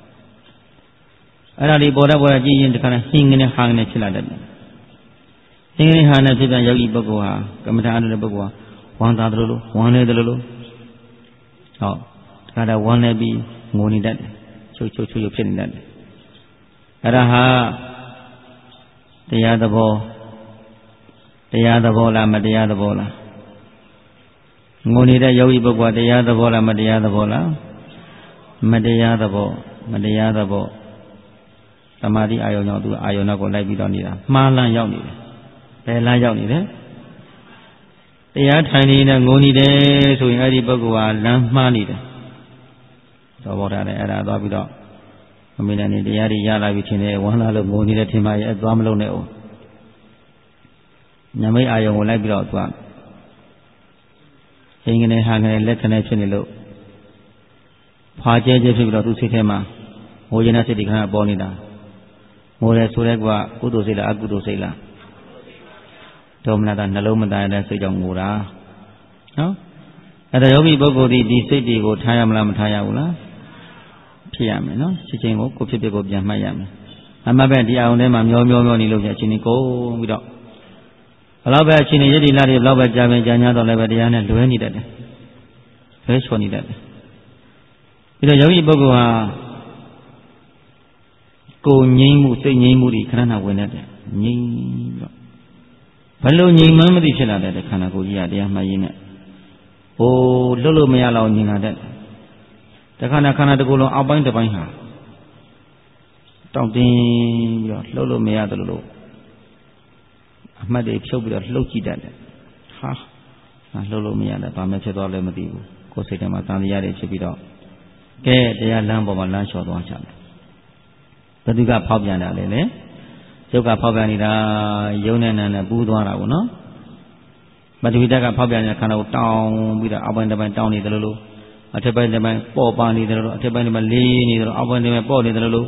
အဲ့ဒါလေးပေါ်တဲ့ကြည့်ရင်ဒီခန္ဓာဟင်းကနေဟာကနေဖြစ်လာတတ်တယ်ဟင်းကနေဟာနဲ့ဖြစ်ပြန်ယောဂီပုဂ္ဂိုလ်ဟာကမ္မထာအနုတဲ့ပုဂ္ဂိုလ်ဟာဝမ်းသာတယ်လို့ဝမ်းနေတယ်လို့ဟောဒါကဝမ်းနေပြီးငိုနေတတ်တယ်ချုပ်ဖြစ်နေတတ်တယ်အဲ့ဒါဟာတရားသဘောလားမတရားသဘောလားငိုနေတဲ့ယောဂီပုဂ္ဂိုလ်တရားသဘောလားမတရားသဘောလားမတရားသဘောသမာဓိအာယုံကြောင့်သူအာယုံနောက်ကိုလိုက်ပြီးတော့နေတာမှားလန်းရောက်နေတယ်ဘယ်လမ်းရောက်နေလဲတရားထိုင်နေတဲ့ငိုနေတယ်ဆိုရင်အဲ့ဒီပုဂ္ဂိုလ်ဟာလမ်းမှားနေတယ်သဘောထားတယ်အဲ့ဒါသွားပြီးတော့အမေနဲ့နေတရားတွေရလာပြီထင်တယ်ဝမ်းလာလို့ငိုနေတယ်ထင်ပါရဲ့သွားမလုံးနဲ့အောင်ညမိတ်အာယုံကိုလိုက်ပြီးတော့သွားဟင်းကနေဟာကနေလက်ခနဲ့ဖြစ်နေလို့ဖွာကျဲဖြစ်ပြီးတော့သူစိတ်ထဲမှာငိုရင်တဲ့စိတ်ဒီခဏပေါ်နေတာငိုတယ်ဆိုတဲ့ကကုသိုလ်စိတ်လားအကုသိုလ်စိတ်လားဒေါမနတာနှလုံးမသားတဲ့စိတ်ကြောင့်ငိုတာနော်အဲ့ဒါယောဂီပုဂ္ဂိုလ်ဒီစိတ်တွေကိုထားရမလားမထားရဘူးလားဖြစ်ရမယ်နော်ချက်ချင်းကိုဖြစ်ကိုပြန်မှတ်ရမယ်အမှတ်ပဲဒီအောင်ထဲမှာမျောနေလို့အချင်းကြီးကိုပြီးတော့ဘလောက်ပဲအချင်းကြီးရည်ဒီလာတွေဘလောက်ပဲကြာပင်ကြာညာတော့လည်းပဲတရားနဲ့လွဲနေတတ်တယ်လွဲချော်နေတတ်တယ်ပြီးတော့ယောဂီပုဂ္ဂိုလ်ဟာကိုငြိမ်းမှုစိတ်ငြိမ်းမှုတွေခဏခဏဝင်တတ်တယ်ငြိမ်းတော့ဘလို့ငြိမ်မှန်းမသိဖြစ်လာတဲ့ခန္ဓာကိုယ်ကြီးကတရားမှတ်ရင်းနဲ့ဟိုလွတ်လို့မရလောက်ငြိမ်လာတဲ့တခါခန္ဓာတစ်ခုလုံးအောက်ပိုင်းတစ်ပိုင်းဟာတောင့်တင်းပြီးတော့လှုပ်လို့မရတယ်လို့အမှတ်တွေဖြုတ်ပြီးတော့လှုပ်ကြည့်တတ်တယ်ဟာလှုပ်လို့မရတယ်ဘာမှဖြစ်သွားလဲမသိဘူးကိုယ်စိတ်ထဲမှာတန်တရားတွေဖြစ်ပြီးတော့ကဲတရားလမ်းပေါ်မှာလမ်းလျှော်သွားကြတယ်ဘယ်သူကဖောက်ပြန်တာလဲရုပ်ကဖောက်ပြန်နေတာယုံနဲ့နာနဲ့ပူးသွားတာကိုနော်မတ္တိတကဖောက်ပြန်တဲ့ခန္ဓာကိုတောင်းပြီးတော့အောက်ပိုင်းတစ်ပိုင်းတောင်းနေတယ်လို့အထက်ပိုင်းတစ်ပိုင်းပေါ့ပါနေတယ်လို့အထက်ပိုင်းတစ်ပိုင်းလေးနေတယ်လို့အောက်ပိုင်းတစ်ပိုင်းပေါ့နေတယ်လို့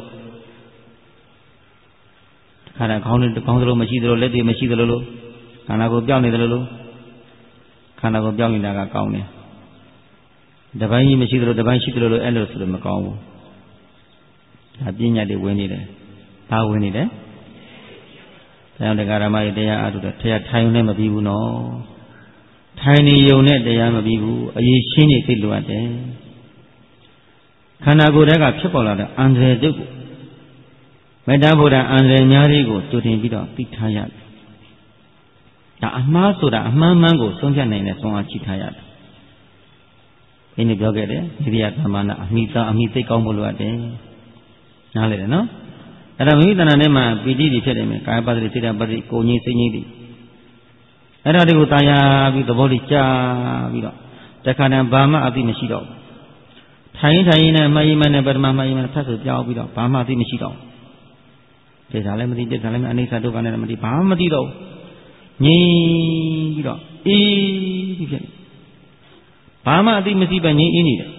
ခန္ဓာခေါင်းစလုံးမရှိတယ်လို့လက်တွေမရှိတယ်လို့ခန္ဓာကိုပြောင်းနေတယ်လို့ခန္ဓာကိုပြောင်းနေတာကကောင်းတယ်တစ်ပိုင်းကြီးမရှိတယ်လို့တစ်ပိုင်းရှိတယ်လို့အဲ့လိုဆိုလို့မကောင်းဘူးဒါပညာတွေဝင်နေတယ်ဘာဝင်နေတယ်တရားတရားဓမ္မရဲ့တရားအားထုတ်တယ်တရားထိုင်နေမပြီးဘူးနော်ထိုင်နေုံနဲ့တရားမပြီးဘူးအရေးရှင်းနေသိလို့ရတယ်ခန္ဓာကိုယ်တည်းကဖြစ်ပေါ်လာတဲ့အန္တရာယ်တုတ်ကိုမေတ္တာဘုရားအန္တရာယ်များတွေကိုကြိုတင်ပြီးတော့သိထားရတယ်ဒါအမှားဆိုတာအမှန်မှန်ကိုဆုံးဖြတ်နိုင်တဲ့ဆုံးအားရှိထားရတယ်ဒီနေ့ပြောခဲ့တယ်ဣရိယာသမ္မာနအမိသားအမိသိကောင်းဖို့လိုအပ်တယ်နားလည်တယ်နော်အဲ့ဒါမိမိတဏ္ဍာနဲ့မှပီတိတွေဖြစ်နေမယ်ကာယပတ္တိစိတ္တပတ္တိကိုငြိစိတ်ငြိတွေအဲ့ဒါတွေကိုတာယာပြီးသဘောလေးကြာပြီးတော့တခါတည်းဘာမှအသိမရှိတော့ထိုင်နဲ့မှတ်ရင်နဲ့ပထမမှတ်ရင်ဖတ်ဆိုပြောင်းပြီးတော့ဘာမှအသိမရှိတော့ဒေတာလည်းမသိပြစ်တာလည်းမအနိစ္စဒုက္ခနဲ့မသိဘာမှမသိတော့ငြိမ်ပြီးတော့အေးပြီးဖြစ်နေဘာမှအသိမရှိပဲငြိမ်အေးနေတယ်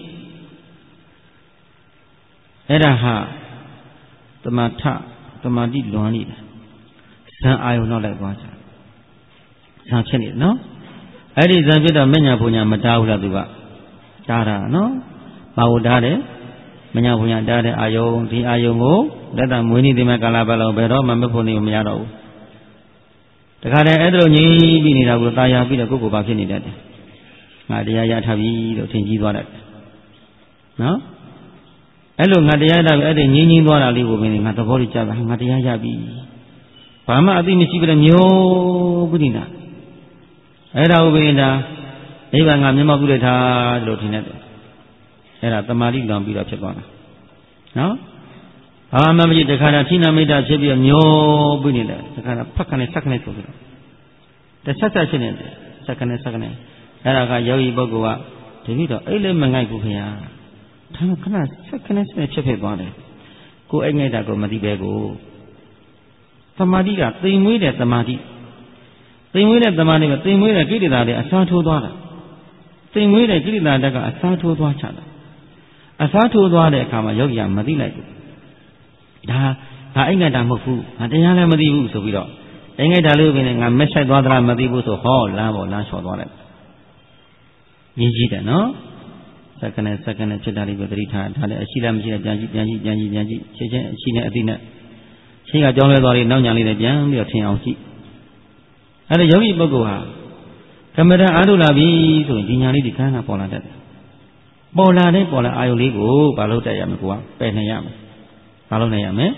အဲ့ဒါဟာသမထသမာဓိလွန်နေတယ်ဇံအာယုံနောက်လိုက်သွားကြဇံဖြစ်နေတယ်နော်အဲ့ဒီဇံဖြစ်တော့မညာဘုံညာမတားဘူးလားသူကတားတာနော်ဘာကိုတားတယ်မညာဘုံညာတားတဲ့အာယုံဒီအာယုံကိုလက်တမွေးနေ့ဒီမှာကာလပတ်လုံးဘယ်တော့မှမဖို့နေမရတော့ဘူးတခါတည်းအဲ့ဒါလိုငြိမ်းပြီးနေတာကိုตายရပြီးတော့ကိုယ်ကိုယ်ပါဖြစ်နေတတ်တယ်ငါတရားရထားပြီလို့ထင်ကြီးသွားတတ်တယ်နော်အဲ့လိုငါတရားရပြီအဲ့ဒီငြိမ်းသွားတာလေးကိုမင်းငါသဘောကျတာငါတရားရပြီဘာမှအသိမရှိပဲမျိုးပြီးနေတာအဲ့ဒါဥပိ္ပဒါနိဗ္ဗာန်ကမျက်မှောက်ပြုလိုက်တာလို့ထင်တတ်တယ်အဲ့ဒါတမာတိလောင်ပြီးတော့ဖြစ်သွားတာနော်ဘာမှမရှိတခါတည်းဌိနမိတ်တာဖြစ်ပြီးမျိုးပြီးနေတယ်တခါတည်းဖက်ခနဲ့ဆက်ခနဲ့ဆိုပြီးတော့တဆက်ဆက်ဖြစ်နေတယ်ဆက်ခနဲ့ဆက်ခနဲ့အဲ့ဒါကယောဂီပုဂ္ဂိုလ်ကတပည့်တော်အဲ့လည်းမငိုက်ဘူးခင်ဗျာဒါမှခဏဆက်ခနဲ့ဆက်ဖြစ်သွားတယ်ကိုအဲ့ငိုက်တာကိုမသိပဲကိုသမာဓိကသိမ်မွေးတဲ့သမာဓိသိမ်မွေးတဲ့သမာဓိကသိမ်မွေးတဲ့ကိလေသာတွေအစားထိုးသွားတာသိမ်မွေးတဲ့ကိလေသာတက်ကအစားထိုးသွားချတာအစားထိုးသွားတဲ့အခါမှာယောဂီကမသိလိုက်ဘူးဒါအိမ်ငိုက်တာမဟုတ်ဘူးငါတရားလည်းမသိဘူးဆိုပြီးတော့အိမ်ငိုက်တာလို့ပဲငါမက်ဆိုင်သွားသလားမသိဘူးဆိုဟောလမ်းပေါ်လမ်းလျှော်သွားတယ်ရင်းကြီးတယ်နော်စက္ကနဲ့ဖြစ်တာလေးပဲသတိထားဒါလည်းအရှိလားမရှိလားပြန်ကြည့်ချင်းအရှိနဲ့အသိနဲ့ချိန်ကကြောင်းလဲသွားလေးနောက်ညာလေးနဲ့ပြန်ပြီးတော့ထင်အောင်ကြည့်အဲ့ဒါယောဂီပုဂ္ဂိုလ်ဟာကမ္မဋ္ဌာန်းအားထုတ်လာပြီဆိုရင်ဒီညာလေးဒီခန္ဓာပေါ်လာတတ်တယ်ပေါ်လာအာယုလေးကိုဘာလို့တက်ရမလဲကိုကပယ်နေရမယ်ဘာလို့နေရမလဲ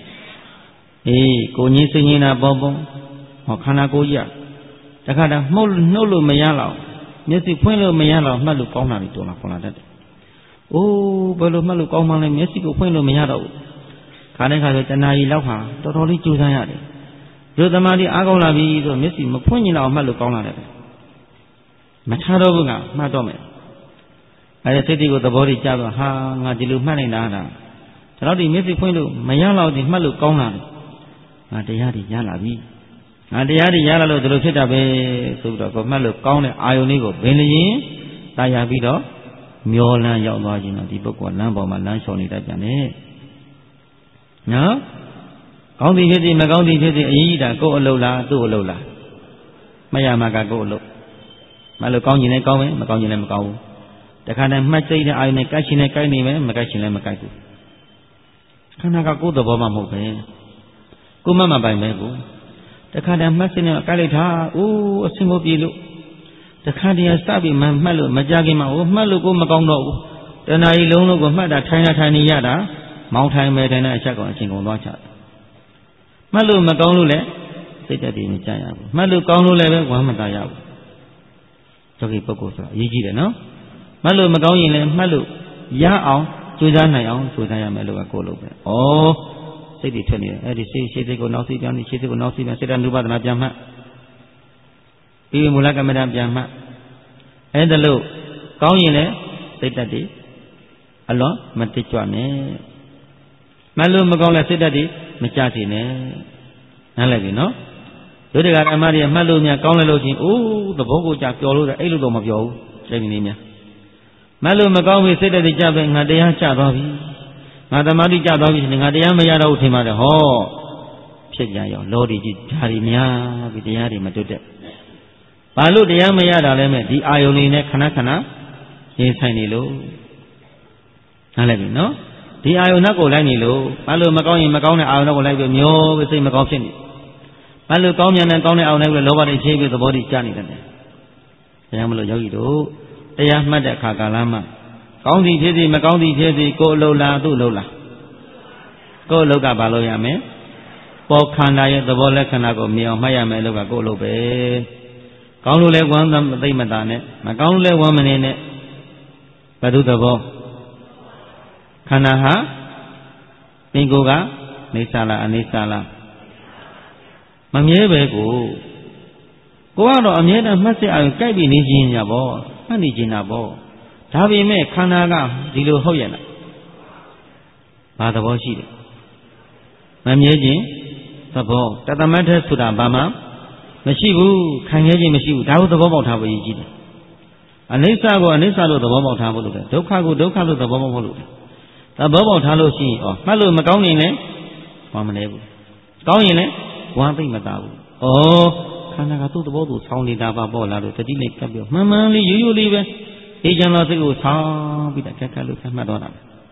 ကိုကြီးစိတ်ငြိမ်းတာပေါ်ဟောခန္ဓာကိုယ်ကြီးတခါတည်းနှုတ်လို့မရတော့မျက်စိဖွင့်လို့မရတော့မှတ်လို့ကောင်းတာတွေတော်လာပေါ်လာတတ်တယ်အိုးဘယ်လိုမှတ်လို့ကောင်းမှလဲမျက်စိကိုဖွင့်လို့မရတော့ဘူးခါနဲ့ခါဆိုတဏှာကြီးလောက်ဟာတော်တော်လေးကြိုးစားရတယ်ဒီသမာဓိအားကောင်းလာပြီဆိုမျက်စိမဖွင့်ရင်တော့မှတ်လို့ကောင်းလာတယ်မထားတော့ဘူးကမှတ်တော့မယ်အဲ့ဒါစိတ်တွေကိုသဘောတည်ကြတော့ဟာငါဒီလိုမှတ်နေတာဒါတော့ဒီမျက်စိဖွင့်လို့မရတော့ဒီမှတ်လို့ကောင်းလာတယ်ငါတရားတွေရလာပြီငါတရားတွေရလာလို့ဒီလိုဖြစ်တာပဲဆိုပြီးတော့ကိုမှတ်လို့ကောင်းတဲ့အာယုန်လေးကိုဘယ်လျင်တာယာပြီးတော့မျောလန်းရောက်သွားခြင်းတော့ဒီပုဂ္ဂိုလ်လမ်းပေါ်မှာလမ်းလျှော်နေတတ်ကြတယ်နော်ကောင်းသည်ဖြစ်စေမကောင်းသည်ဖြစ်စေအရေးကြီးတာကိုယ်အလုပ်လားသူ့အလုပ်လားမရမှာကကိုယ်အလုပ်မှတ်လို့ကောင်းခြင်းလည်းကောင်းမယ်မကောင်းခြင်းလည်းမကောင်းဘူးတခါတည်းမှတ်စိတ်တဲ့အာယုန်နဲ့ကိုက်ရှင်နဲ့ကိုက်နေမယ်မကိုက်ရှင်လည်းမကိုက်ဘူးခန္ဓာကကိုယ်သဘောမှမဟုတ်ပဲကိုယ်မှမပိုင်ပဲကိုတခါတည်းမှတ်စိတ်နဲ့ကိုက်လိုက်တာအိုးအစင်မပြေလို့တခါတည်းစပြီးမှတ်လို့မကြခင်မှာမှတ်လို့ကိုမကောင်းတော့ဘူးတဏှာကြီးလုံးလုံးကိုမှတ်တာထိုင်နေရတာမောင်းထိုင်မယ်ထိုင်တဲ့အချက်ကောင်အချိန်ကုန်သွားချတယ်မှတ်လို့မကောင်းလို့လည်းစိတ်တက်တည်မကြရဘူးမှတ်လို့ကောင်းလို့လည်းပဲဝမ်းမသာရဘူးယောဂီပုဂ္ဂိုလ်ဆိုတာအရေးကြီးတယ်နော်မှတ်လို့မကောင်းရင်လည်းမှတ်လို့ရအောင်ကြိုးစားနိုင်အောင်ကြိုးစားရမယ်လို့ကကိုယ်လို့ပဲဩစိတ်တွေထွက်နေတယ်အဲ့ဒီစိတ်ကိုနောက်စိတ်ပြန်စိတ်ကိုနောက်စိတ်ပြန်စိတ်တနုပါဒနာပြန်မှတ်ပြီးမူလကမ္မဋ္ဌာန်းပြန်မှတ်အဲ့ဒါလို့ကောင်းရင်လည်းစိတ်တက်တည်အလွန်မတိကျနဲ့မှတ်လို့မကောင်းလဲစိတ်တက်တည်မကြစီနဲ့နားလည်ပြီနော်ဒုတိယဓမ္မတွေမှတ်လို့များကောင်းလဲလို့ချင်းအိုးသဘောကိုကြပျော်လို့အဲ့လိုတော့မပျော်ဘူးစိတ်နေများမှတ်လို့မကောင်းပြီစိတ်တက်တည်ကြပဲငါတရားကျသွားပြီငါသမာဓိကျသွားပြီငါတရားမရတော့ဘူးထင်ပါတယ်ဟောဖြစ်ကြရောလောဒီကြီးဓာရီများပြီတရားတွေမတွတ်တဲ့ဘာလို့တရားမရတာလဲမဲ့ဒီအာယုန်လေးနဲ့ခဏရေးဆိုင်နေလို့နားလည်ပြီနော်ဒီအာယုန်နောက်ကိုလိုက်နေလို့ဘာလို့မကောင်းရင်မကောင်းတဲ့အာယုန်နောက်ကိုလိုက်ပြီးမျောပြီးစိတ်မကောင်းဖြစ်နေဘာလို့ကောင်းမြန်တဲ့ကောင်းတဲ့အာယုန်နောက်ကိုလောဘတွေဖြည့်ပြီးသဘောတည်ကြနေတယ်ဒါကြောင့်မလို့ယောဂီတို့တရားမှတ်တဲ့အခါကာလမှာကောင်းသည်ဖြစ်စေမကောင်းသည်ဖြစ်စေကိုယ်အလုပ်လားသူ့အလုပ်လားကိုယ်အလုပ်ကဘာလို့ရမလဲပေါ်ခန္ဓာရဲ့သဘောလက္ခဏာကိုမြင်အောင်မှတ်ရမယ်လို့ကကိုယ်အလုပ်ပဲကောင်းလို့လဲဝမ်းသိမ့်မသာနဲ့မကောင်းလို့လဲဝမ်းမနေနဲ့ဘယ်သူသဘောခန္ဓာဟာသင်္ကိုယ်ကနေသလားအနေသလားမမြဲပဲကိုကတော့အမြဲတမ်းမှတ်စေအောင်ကြိုက်ပြီးနေခြင်းညာပေါ့မှတ်နေခြင်းတာပေါ့ဒါပေမဲ့ခန္ဓာကဒီလိုဟုတ်ရဲ့လားဘာသဘောရှိတယ်မမြဲခြင်းသဘောတသမတ်တဲ့ဆိုတာဘာမှမရှိဘူးခံရခြင်းမရှိဘူးဒါကိုသဘောပေါက်ထားဖို့ရည်ကြီးတယ်အနိစ္စကိုအနိစ္စလို့သဘောပေါက်ထားဖို့လို့တယ်ဒုက္ခကိုဒုက္ခလို့သဘောပေါက်ဖို့လို့တယ်သဘောပေါက်ထားလို့ရှိရင်မှတ်လို့မကောင်းရင်လည်းဝမ်းမနေဘူးကောင်းရင်လည်းဝမ်းသိမ့်မသာဘူးခန္ဓာကသူ့သဘောသူဆောင်းနေတာပါပေါ့လားလို့တတိနဲ့ကပ်ပြီးမှန်မှန်လေးရိုးရိုးလေးပဲအေးချမ်းသောစိတ်ကိုဆောင်းပြီးတော့ကက်လို့မှတ်တော့တာ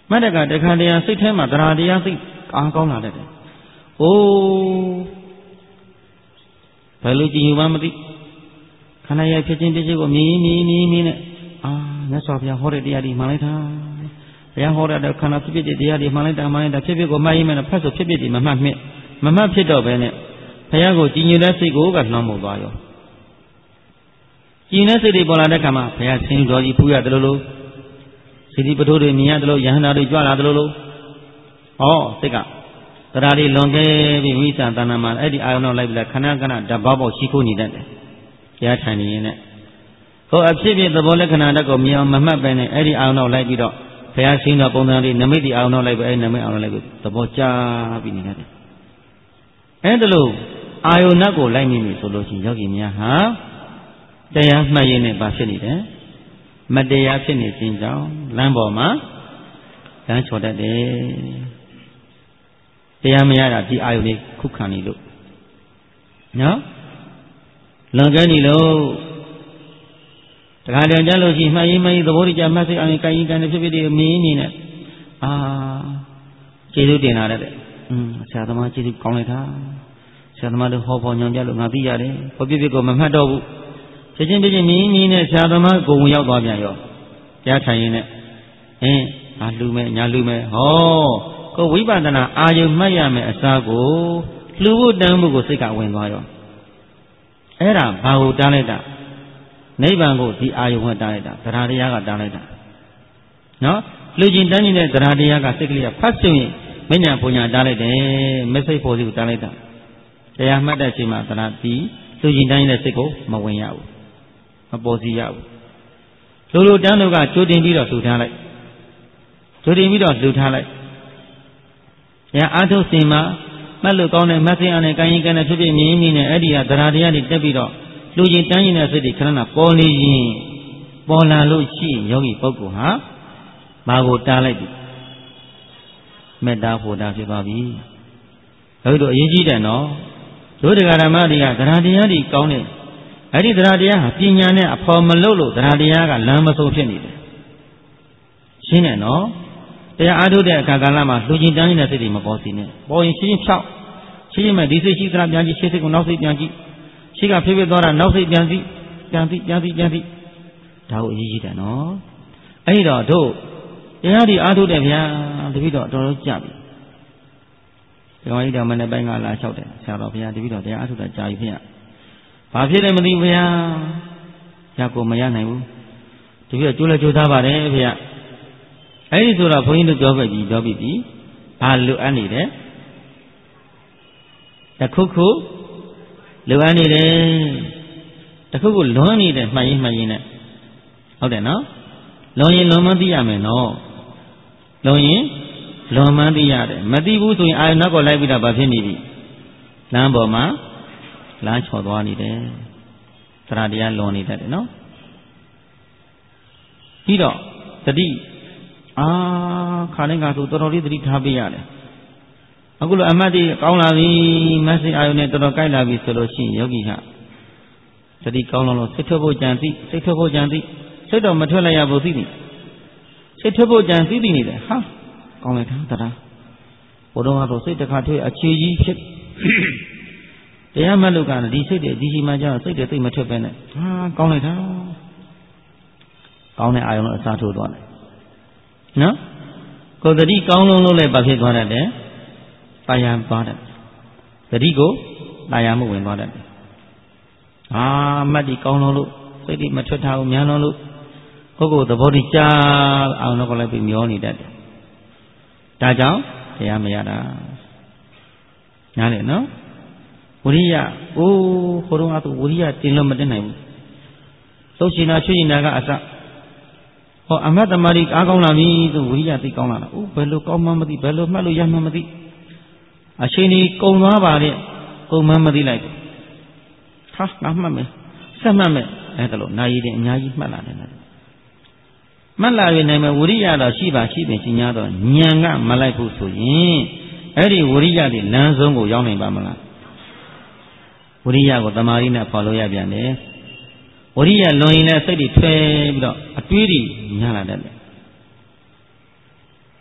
မှတ်တကတခါတည်းစိတ်ထဲမှာတရားတရားစိတ်အားကောင်းလာတတ်တယ်။အိုးဘယ်လိုကြည်ယူမှမသိခန္ဓာရဲ့ဖြစ်ခြင်းဖြစ်ခြင်းကိုမြင်နဲ့မြတ်စွာဘုရားဟောတဲ့တရားတွေမှန်လိုက်တာဘုရားဟောတဲ့ခန္ဓာဖြစ်ဖြစ်တဲ့တရားတွေမှန်လိုက်တာဖြစ်ဖြစ်ကိုမှတ်ရင်းနဲ့ဖတ်ဆိုဖြစ်ဖြစ်ဒီမမှတ်ဖြစ်တော့ပဲနဲ့ဘုရားကိုကြည်ညိုတဲ့စိတ်ကိုကလွှမ်းမိုးသွားရောကြည်နေတဲ့စိတ်တွေပေါ်လာတဲ့ခါမှာဘုရားဆင်းတော်ကြီးပူရတယ်လို့စိတ္တိပထိုးတွေမြင်ရတယ်လို့ယဟန္တာတွေကြွလာတယ်လို့စိတ်ကတရားတွေလွန်ခဲ့ပြီးဝိသံတဏ္ဍမှာအဲ့ဒီအာယုံတော့လိုက်ပြီးခဏခဏဓာတ်ဘောက်ရှိခိုးနေတတ်တယ်တရားထိုင်နေရင်နဲ့ကိုယ်အဖြစ်ဖြစ်သဘောလက္ခဏာတက်ကိုမြင်အောင်မမှတ်ပဲနဲ့အဲ့ဒီအာယုံတော့လိုက်ပြီးတော့ဘုရားဆင်းတော်ပုံစံလေးနမိတ်ဒီအာယုံတော့လိုက်ပြီးအဲ့နမိတ်အာယုံတော့လိုက်ပြီးသဘောကျပြီးနေတတ်တယ်အဲ့ဒါလို့အာယုံနဲ့ကိုလိုက်မိပြီဆိုလို့ရှိရင်ယောဂီများဟာတရားမှတ်ရင်းနဲ့ဘာဖြစ်နေတယ်မတရားဖြစ်နေခြင်းကြောင့်လမ်းပေါ်မှာလမ်းချော်တတ်တယ်တရားမရတာဒီအာယုန်လေးခုခံနေလို့နော်လွန်ကဲနေလို့တခါတည်းကြလို့ရှိမှတ်ရင်သဘောတရားမှတ်စိတ်အောင်ကိုင်ရင်ကန်ဖြစ်ဖြစ်ဒီမင်းနေနဲ့ကျေးဇူးတင်လာတဲ့ဆရာသမားကျေးဇူးကောင်းလိုက်တာဆရာသမားတို့ဟောပေါ်ညောင်ပြလို့ငါသိရတယ်ဟောပြကိုမမှတ်တော့ဘူးဖြစ်ချင်းမြင်းနဲ့ဆရာသမားကိုဝင်ရောက်သွားပြန်ရောတရားထိုင်ရင်နဲ့ငါလူမဲ့ညာလူမဲ့ကိုဝိပဿနာအာယုမှတ်ရမယ်အစားကိုလှူဖို့တန်းမှုကိုစိတ်ကဝင်သွားရောအဲ့ဒါဘာကိုတားလိုက်တာနိဗ္ဗာန်ကိုဒီအာယုဝင်တားလိုက်တာတရားတရားကတားလိုက်တာနော်လူချင်းတန်းနေတဲ့တရားတရားကစိတ်ကလေးကဖတ်ဆိုရင်မဉ္ဇဉ်ပူညာတားလိုက်တယ်မစိတ်ဖို့စီကိုတားလိုက်တာတရားမှတ်တဲ့အချိန်မှာတရားပြီးလူချင်းတန်းနေတဲ့စိတ်ကိုမဝင်ရဘူးမပေါ်စီရဘူးလိုတန်းတို့ကကြိုတင်ပြီးတော့လှူထားလိုက်ကြိုတင်ပြီးတော့လှူထားလိုက်အားထုတ်စဉ်မှာမှတ်လို့ကောင်းတဲ့မသိအောင်နဲ့ကိုင်းရင်ကန်တဲ့ဖြစ်ဖြစ်မြင်နဲ့အဲ့ဒီဟာတရားတရားတွေတက်ပြီးတော့လူချင်းတန်းရင်တဲ့စိတ်တွေခဏခဏပေါ်နေရင်ပေါ်လာလို့ရှိရင်ယောဂီပုဂ္ဂိုလ်ဟာမာကိုတားလိုက်ပြီမေတ္တာဖို့တာဖြစ်သွားပြီတို့တို့အရေးကြီးတယ်နော်တို့တရားဓမ္မတွေကတရားတရားတွေကောင်းတဲ့အဲ့ဒီတရားတရားဟာပညာနဲ့အဖော်မလို့လို့တရားတရားကလမ်းမဆုံးဖြစ်နေတယ်ရှင်းတယ်နော်တရားအားထုတ်တဲ့အခါကာလမှာလူချင်းတန်းနေတဲ့စိတ်တွေမပေါ်စီနဲ့ပေါ်ရင်ရှင်းဖြောက်ရှင်းမဲ့ဒီစိတ်ရှိသလားပြန်ကြည့်ရှင်းစိတ်ကိုနောက်စိတ်ပြန်ကြည့်ရှင်းကဖေးဖေးသွားတာနောက်စိတ်ပြန်သိဒါကိုအရေးကြီးတယ်နော်အဲ့တော့တို့တရားဒီအားထုတ်တဲ့ဗျာတပည့်တော်တော်တော်ကြပြီဒီကောင်ကြီးတော်မနေ့ပိုင်းကလာလျှောက်တယ်ဆရာတော်ဘုရားတပည့်တော်တရားအားထုတ်တာကြာပြီဗျာဘာဖြစ်လဲမသိဘူးဗျာရကိုမရနိုင်ဘူးတပည့်တော်ကြိုးလဲကြိုးစားပါတယ်ဗျာအဲ့ဒီဆိုတော့ဘုန်းကြီးတို့ပြောပြီဘာလိုအပ်နေတယ်တခုခုလိုအပ်နေတယ်တခုခုလွန်နေတယ်မှန်ရင်နဲ့ဟုတ်တယ်နော်လွန်ရင်လွန်မှန်းသိရမယ်နော်လွန်ရင်လွန်မှန်းသိရတယ်မသိဘူးဆိုရင်အာယုံနောက်ကိုလိုက်ပြီးတော့ဘာဖြစ်နေပြီလမ်းပေါ်မှာလမ်းချော်သွားနေတယ်တရားတရားလွန်နေတတ်တယ်နော်ပြီးတော့တတိခါတိုင်းကဆိုတော်တော်လေးသတိထားပေးရတယ်အခုလိုအမှတ်တွေကောင်းလာပြီမက်ဆေ့အာယုနဲ့တော်တော်ကြိုက်လာပြီဆိုလို့ရှိရင်ယောဂီဟာသတိကောင်းလို့စိတ်ထွက်ဖို့ကြံသိစိတ်တော့မထွက်လိုက်ရဘူးသိနေစိတ်ထွက်ဖို့ကြံသိနေတယ်ကောင်းလိုက်တာတရားဘုတော်ကတော့စိတ်တစ်ခါထွက်အခြေကြီးဖြစ်တရားမှတ်လို့ကဒီစိတ်တွေဒီရှိမှကျတော့စိတ်တွေသိမထွက်ပဲနဲ့ကောင်းလိုက်တာကောင်းတဲ့အာယုနဲ့အစားထိုးသွားတယ်နော်ကိုယ်တတိကောင်းလုံးလို့လည်းဘာဖြစ်သွားတတ်တယ်တာယာသွားတယ်တတိကိုတာယာမှုဝင်သွားတတ်တယ်မတ်ဒီကောင်းလုံးလို့စိတ်ဒီမထွက်ထားဘူးများလုံးလို့ကိုယ်သဘောတည်းကြာအောင်တော့လည်းပြီးမျောနေတတ်တယ်ဒါကြောင့်တရားမရတာနားလေနော်ဝိရိယခေါ်တော့ဝိရိယတင်လို့မတင်နိုင်ဘူးသုတ်ရှင်နာချွေးရှင်နာကအစအမတ်တမာရီအားကောင်းလာပြီဆိုဝိရိယသိကောင်းလာတာဘယ်လိုကောင်းမှမသိဘယ်လိုမှတ်လို့ရမှမသိအချိန်ကြီးကုံသွားပါတဲ့ကုံမှမသိလိုက်ဘူးငါမှတ်မယ်ဆက်မှတ်မယ်အဲ့ဒါလို့နာရီတင်အများကြီးမှတ်လာတယ်မှတ်လာရင်နိုင်မယ်ဝိရိယတော့ရှိပင်ရှင်များတော့ဉာဏ်ကမလိုက်ဘူးဆိုရင်အဲ့ဒီဝိရိယတွေလမ်းဆုံးကိုရောက်နိုင်ပါမလားဝိရိယကိုတမာရီနဲ့ဖော်လို့ရပြန်တယ်ဝိရိယလွန်ရင်လည်းစိတ်တွေထွဲပြီးတော့အတွေးတွေများလာတတ်တယ်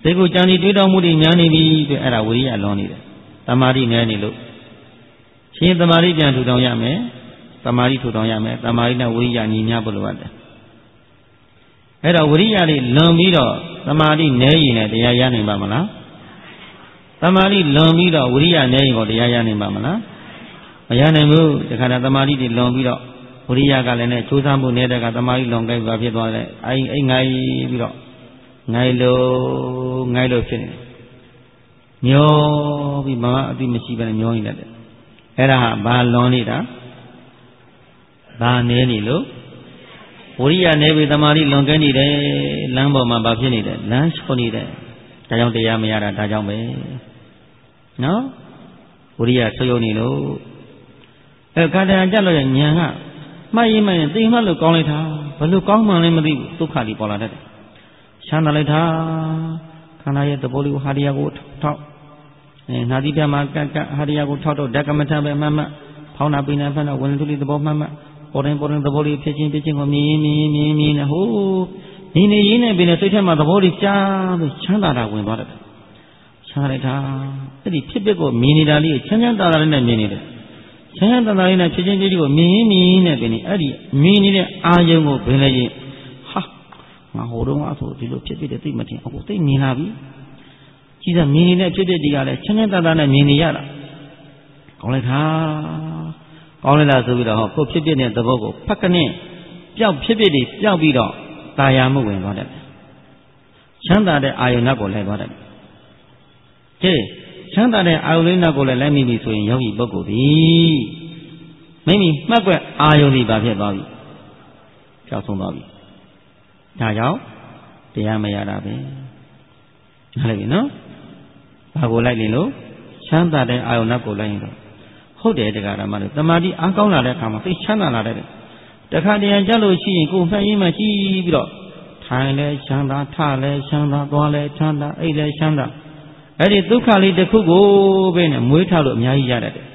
စိတ်ကိုကြံနေတွေးတောမှုတွေများနေပြီဆိုအဲ့ဒါဝိရိယလွန်နေတယ်တမာတိနည်းနေလို့ရှင်တမာတိပြန်ထူထောင်ရမယ်တမာတိထူထောင်ရမယ်တမာတိနဲ့ဝိရိယညီမျှဖို့လိုအပ်တယ်အဲ့တော့ဝိရိယလေးလွန်ပြီးတော့တမာတိနည်းရင်လည်းတရားရနိုင်ပါမလားတမာတိလွန်ပြီးတော့ဝိရိယနည်းရင်ကိုတရားရနိုင်ပါမလားမရနိုင်ဘူးတခါတမာတိတွေလွန်ပြီးတော့ဝိရိယကလည်းနဲ့ကြိုးစားမှုနေတဲ့ကတမာတိလွန်ကြိုက်ပါဖြစ်သွားတယ်အိမ်ငိုင်းပြီးတော့ငိုင်းလို့ဖြစ်နေတယ်ညောပြီးမအတိမရှိပဲညောနေတယ်အဲ့ဒါဟာဘာလွန်နေတာဘာနေနေလို့ဝိရိယနေပြီတမာတိလွန်ကဲနေတယ်လမ်းပေါ်မှာဘာဖြစ်နေတယ်လမ်းလျှော့နေတယ်ဒါကြောင့်တရားမရတာဒါကြောင့်ပဲနော်ဝိရိယဆုပ်ယုပ်နေလို့ခါတည်းကြလို့ညံကမှတ်ရင်မှသိမှလို့ကောင်းလိုက်တာဘယ်လိုကောင်းမှန်းလည်းမသိဘူးဒုက္ခတွေပေါ်လာတတ်တယ်ချမ်းသာလိုက်တာခန္ဓာရဲ့သဘောလေးကိုဟာရယာကိုထောက်နာတိပြမှာကတ်ဟာရယာကိုထောက်တော့ဓကမထပဲမှတ်ဖောင်းနာပိနေဖက်တော့ဝင်ထုလေးသဘောမှတ်ပေါ်တိုင်းသဘောလေးဖြစ်ချင်းကိုမြင်နေဟိုးနေနေရင်းနဲ့ပြီးနေစိတ်ထဲမှာသဘောလေးကြားပြီးချမ်းသာတာဝင်သွားတယ်ချမ်းသာလိုက်တာအဲ့ဒီဖြစ်ကိုမြင်နေတာလေးကိုချမ်းသာလေးနဲ့မြင်နေတယ်ချမ်းသာလေးနဲ့ဖြစ်ချင်းကိုမြင်နဲ့ပြီးနေအဲ့ဒီမြင်နေတဲ့အာယုံကိုဘယ်လဲရင်ဟာငါဟိုတုန်းကဆိုဒီလိုဖြစ်တဲ့သိမထင်အခုသိမြင်လာပြီကြီးစားမြင်နေတဲ့ဖြစ်တွေကလည်းချမ်းသာနဲ့မြင်နေရတာကောင်းလိုက်တာကောင်းလိုက်တာဆိုပြီးတော့ကိုဖြစ်တဲ့သဘောကိုဖက်ကနေပျောက်ဖြစ်တွေပျောက်ပြီးတော့ตาယာမှုဝင်သွားတယ်ချမ်းသာတဲ့အာယုန်နောက်ကိုလိုက်သွားတယ်ကဲချမ်းသာတဲ့အာယုန်လေးနောက်ကိုလည်းလိုက်မိပြီဆိုရင်ယောဂီပုဂ္ဂိုလ်ဒီမိမိမှတ်ကွက်အာယုန်ဒီပါဖြစ်သွားပြီပျောက်ဆုံးသွားပြီဒါကြောင့်တရားမရတာပဲနားလည်ပြီနော်ဘာကိုလိုက်နေလို့ချမ်းသာတဲ့အာယုန်နောက်ကိုလိုက်ရင်တော့ဟုတ်တယ်တရားဓမ္မတွေတမာတိအားကောင်းလာတဲ့အခါမှာသိချမ်းသာလာတဲ့တခါတည်းကြလို့ရှိရင်ကိုယ်မှတ်ရင်းမှကြည့်ပြီးတော့ထိုင်လဲချမ်းသာထလဲချမ်းသာသွားလဲချမ်းသာအိတ်လဲချမ်းသာအဲ့ဒီဒုက္ခလေးတစ်ခုကိုပဲနဲ့မွေးထားလို့အများကြီးရတတ်တယ်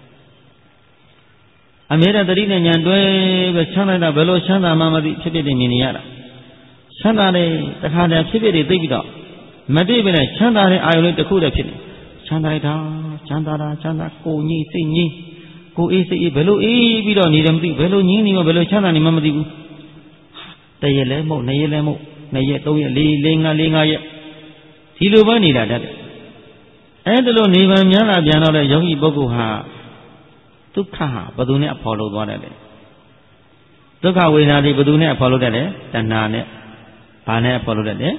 အမြဲတမ်းတတိနဲ့ဉာဏ်တွဲပဲချမ်းသာတာဘယ်လိုချမ်းသာမှမသိဖြစ်ဖြစ်နေမြင်နေရတာချမ်းသာတဲ့တခါတည်းဖြစ်ဖြစ်တွေသိပြီးတော့မတိပဲနဲ့ချမ်းသာတဲ့အာယုလေးတစ်ခုတည်းဖြစ်နေချမ်းသာလိုက်တာချမ်းသာကိုငြိစိတ်ငြိကိုအေးစိတ်အေးဘယ်လိုအေးပြီးတော့နေတယ်မသိဘူးဘယ်လိုငြိနေမှဘယ်လိုချမ်းသာနေမှမသိဘူးတရက်လဲမဟုတ်နှစ်ရက်လဲမဟုတ်နှစ်ရက်သုံးရက်လေးငါရက်ဒီလိုပဲနေတာတတ်တယ်အဲ့ဒါလိုနေဗံများလာပြန်တော့လေယောဂီပုဂ္ဂိုလ်ဟာဒုက္ခဟာဘယ်သူနဲ့အဖော်လို့သွားတယ်လဲဒုက္ခဝေဒနာတွေဘယ်သူနဲ့အဖော်လို့တယ်လဲတဏှာနဲ့ဘာနဲ့အဖော်လို့တယ်လဲ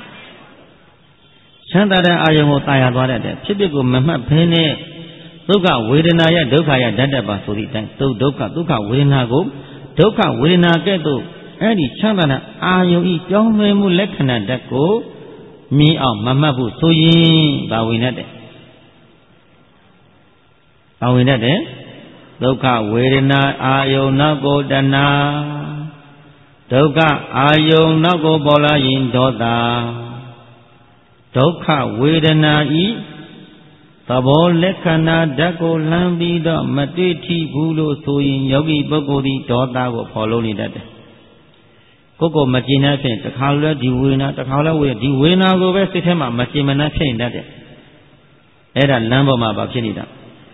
ချမ်းသာတဲ့အာယုံကိုတာယာသွားတတ်တယ်ဖြစ်ကိုမမှတ်ဘဲနဲ့ဒုက္ခဝေဒနာရဲ့ဒုက္ခရဲ့ဓာတ်တပါဆိုသည့်အတိုင်းဒုက္ခဝေဒနာကိုဒုက္ခဝေဒနာကဲ့သို့အဲ့ဒီချမ်းသာတဲ့အာယုံဤပြောင်းလဲမှုလက္ခဏာဓာတ်ကိုမြင်အောင်မမှတ်ဖို့ဆိုရင်ဘာဝင်တတ်တယ်ဘာဝင်တတ်တယ်ဒုက္ခဝေဒနာအာယုံနောက်ကိုတဏှာဒုက္ခအာယုံနောက်ကိုပေါ်လာရင်ဒေါသဒုက္ခဝေဒနာဤသဘောလက္ခဏာဓာတ်ကိုလှမ်းပြီးတော့မတွေ့ထိဘူးလို့ဆိုရင်ယောဂီပုဂ္ဂိုလ်ဒီဒေါသကိုဖော်လို့နေတတ်တယ်ကိုမကျင်တဲ့ဖြင့်တစ်ခါလဲဒီဝေဒနာတစ်ခါလဲဒီဝေဒနာကိုပဲစိတ်ထဲမှာမကျင်မနှံ့ဖြစ်နေတတ်တယ်အဲ့ဒါလမ်းပေါ်မှာပါဖြစ်နေတာ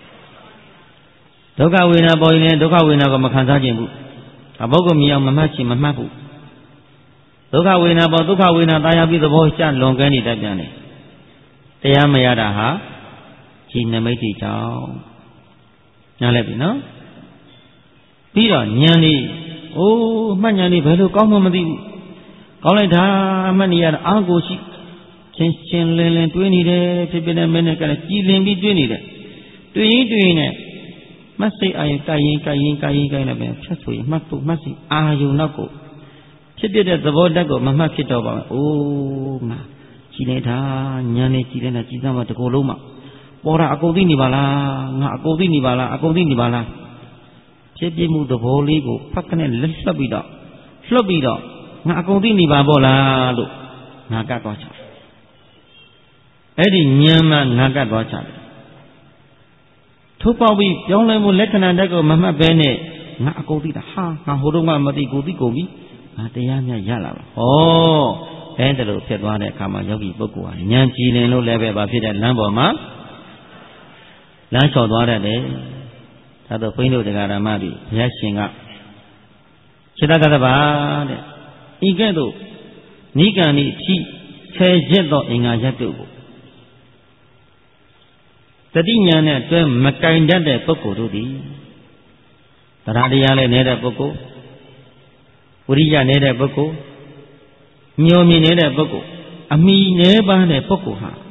ဒုက္ခဝေဒနာပေါ်ရင်ဒုက္ခဝေဒနာကိုမခံစားခြင်းဘူးအပုဂ္ဂိုလ်မြင်အောင်မမှတ်ခြင်းမမှတ်ဘူးဒုက္ခဝေဒနာပေါ်ဒုက္ခဝေဒနာတာယာပြီးသဘောကျလွန်ကဲနေတတ်ပြန်တယ်တရားမရတာဟာဒီနမိတ်တိကြောင့်နားလည်ပြီနော်ပြီးတော့ဉာဏ်လေးအိုးမှတ်ဉာဏ်လေးဘယ်လိုကောင်းမှမသိဘူးကောင်းလိုက်တာမှတ်နေရတာအာကိုရှိချင်းလင်းတွေးနေတယ်ဖြစ်ဖြစ်နဲ့မင်းနဲ့ကလည်းကြည်လင်ပြီးတွေးနေတယ်တွေးရင်နဲ့မတ်စိတ်အာယုကိုင်းနဲ့ပဲဖြတ်ဆိုရင်မှတ်ဖို့မတ်စိတ်အာယုနောက်ကိုဖြစ်တဲ့သဘောဓာတ်ကိုမမှတ်ဖြစ်တော့ပါဘူးအိုးငါကြည်နေတာဉာဏ်နဲ့ကြည်နေတာကြည်စမ်းပါတကူလုံးမှာပေါ်တာအကုန်သိနေပါလားငါအကုန်သိနေပါလားဖြစ်ပြမှုသဘောလေးကိုဖက်ကနေလက်လှပ်ပြီးတော့ငါအကုန်သိနေပါပေါ့လားလို့ငါကတ်သွားချအဲ့ဒီဉာဏ်မှငါကတ်သွားချတယ်ထိုးပေါက်ပြီးပြောင်းလဲမှုလက္ခဏာဓာတ်ကိုမမှတ်ဘဲနဲ့ငါအကုန်သိတာဟာငါဟိုတုန်းကမသိကိုသိကုန်ပြီငါတရားများရလာပါဟောအဲ့ဒါလို့ဖြစ်သွားတဲ့အခါမှာယောဂီပုဂ္ဂိုလ်ဟာဉာဏ်ကြည်လင်လို့လည်းပဲဘာဖြစ်တဲ့လမ်းပေါ်မှာလမ်းလျှောက်သွားတတ်တယ်ဒါတော့ဘုန်းကြီးတို့တရားဓမ္မတွေဘုရားရှင်ကစေတကတ္တပါတဲ့ဤကဲ့သို့နိဂန္ဒီအထိ10ရက်သောအင်္ဂါရက်တို့ကိုတတိညာနဲ့အတွဲမကင်တတ်တဲ့ပုဂ္ဂိုလ်တို့သည်တရားတရားလည်းနေတဲ့ပုဂ္ဂိုလ်ဝိရိယနေတဲ့ပုဂ္ဂိုလ်ညှို့မြင်နေတဲ့ပုဂ္ဂိုလ်အမိနေပါတဲ့ပုဂ္ဂိုလ်ဟာ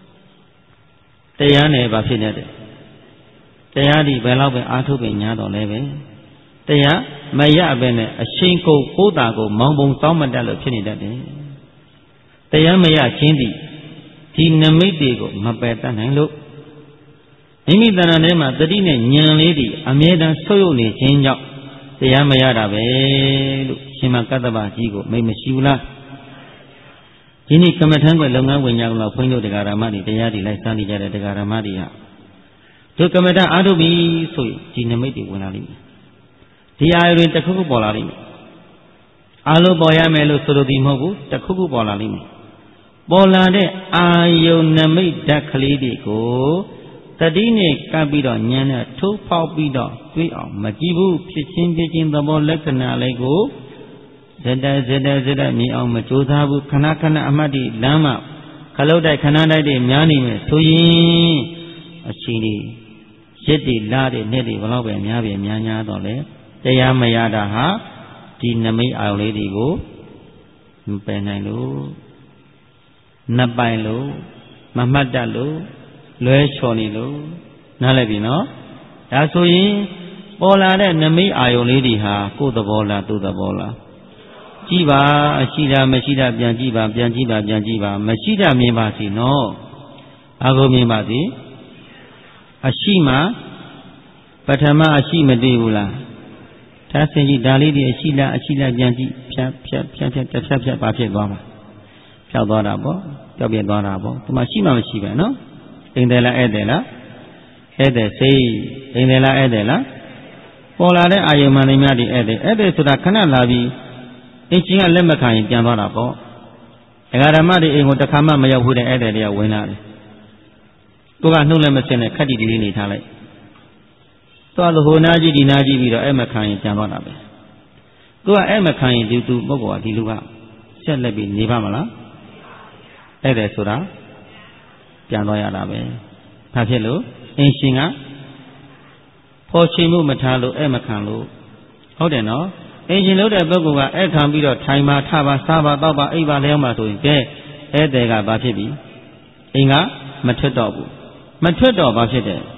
တရားနဲ့ဘာဖြစ်နေတယ်တရားဒီဘယ်လောက်ပဲအားထုတ်ပင်ညာတော်လဲပဲတရားမရပဲနဲ့အရှိန်ကိုပိုးတာကိုမောင်းပုံစောင်းမတတ်လို့ဖြစ်နေတတ်တယ်တရားမရခြင်းသည်ဒီနမိတ်တွေကိုမပယ်တတ်နိုင်လို့မိမိတဏ္ဍာထဲမှာတတိနဲ့ဉာဏ်လေးတွေအမြဲတမ်းဆုပ်ယုပ်နေခြင်းကြောင့်တရားမရတာပဲလို့ရှင်မကတ္တဗကြီးကိုမိတ်မရှိဘူးလားဒီနေ့ကမ္မထမ်းကွယ်လုပ်ငန်းဝင်ကြလို့ဘုန်းကြီးတို့တရားဓမ္မတွေတရားတွေလိုက်စမ်းနေကြတဲ့တရားဓမ္မတွေဟာတို့ကမ္မထအားထုတ်ပြီဆိုရင်ဒီနမိတ်တွေဝင်လာလိမ့်မယ်ဒီအာရုံတွေတစ်ခုခုပေါ်လာလိမ့်မယ်အားလုံးပေါ်ရမယ်လို့ဆိုလိုသည်မဟုတ်ဘူးတစ်ခုခုပေါ်လာလိမ့်မယ်ပေါ်လာတဲ့အာယုံနမိတ်ဓာတ်ကလေးတွေကိုတတိနဲ့ကပ်ပြီးတော့ဉာဏ်နဲ့ထိုးဖောက်ပြီးတော့တွေးအောင်မကြည့်ဘူးဖြစ်ချင်းသဘောလက္ခဏာလေးကိုဇတမြင်အောင်မကြိုးစားဘူးခဏအမှတ်ဒီလမ်းမှာခလုတ်တိုက်ခဏတိုက်တွေများနေမယ်ဆိုရင်အချိန်ဒီရက်တွေလတွေနှစ်တွေဘလောက်ပဲများပြီများတော့လေတရားမရတာဟာဒီနမိတ်အာရုံလေးတွေကိုမပယ်နိုင်လို့နှစ်ပိုင်လို့မမှတ်တတ်လို့လွဲချော်နေလို့နားလည်ပြီနော်ဒါဆိုရင်ပေါ်လာတဲ့နမိတ်အာယုံလေးတွေဟာကိုယ်သဘောလားသူ့သဘောလားကြည့်ပါရှိတာမရှိတာပြန်ကြည့်ပါမရှိတာမြင်ပါစီနော်အာကိုမြင်ပါစီအရှိမှပထမအရှိမတွေ့ဘူးလားဒါဆင်ကြည့်ဒါလေးတွေအရှိလားပြန်ကြည့်ဖြတ်ဘာဖြစ်သွားမှာဖြောက်သွားတာပေါ့ကြောက်ပြသွားတာပေါ့ဒီမှာရှိမှမရှိပဲနော်အိမ်တယ်လားဧည့်တယ်လားဧည့်တယ်စိတ်အိမ်တယ်လားဧည့်တယ်လားပေါ်လာတဲ့အာယုံမှန်တွေများဒီဧည့်တယ်ဆိုတာခဏလာပြီးအင်းချင်းကလက်မခံရင်ပြန်သွားတာပေါ့ဒကာဓမ္မတွေအိမ်ကိုတစ်ခါမှမရောက်ဘူးတဲ့ဧည့်တယ်တွေကဝင်လာတယ်ကိုကနှုတ်လည်းမစင်နဲ့ခက်တီတီလေးနေထားလိုက်သွားလို့ဟိုနာကြည့်ဒီနာကြည့်ပြီးတော့အဲ့မခံရင်ပြန်သွားတာပဲကိုကအဲ့မခံရင်ဒီသူပုဂ္ဂိုလ်ကဒီလူကဆက်လက်ပြီးနေပါမလားဧည့်တယ်ဆိုတာပြန်သွားရတာပဲဘာဖြစ်လို့အင်းရှင်ကဖော်ချိန်မှုမထားလို့အဲ့မခံလို့ဟုတ်တယ်နော်အင်းရှင်လို့တဲ့ပုဂ္ဂိုလ်ကအဲ့ခံပြီးတော့ထိုင်ပါထပါစားပါတောက်ပါအိပ်ပါလျောင်းပါဆိုရင်ကဲဧည့်သည်ကဘာဖြစ်ပြီအိမ်ကမထွက်တော့ဘူးမထွက်တော့ဘာဖြစ်တယ်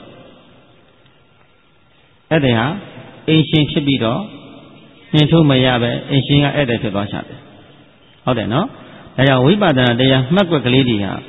ဧည့်သည်ဟာအင်းရှင်ဖြစ်ပြီးတော့နှင်ထုတ်မရပဲအင်းရှင်ကဧည့်သည်ဖြစ်သွားချတယ်ဟုတ်တယ်နော်ဒါကြောင့်ဝိပဿနာတရားမှတ်ွက်ကလေးတွေဟာ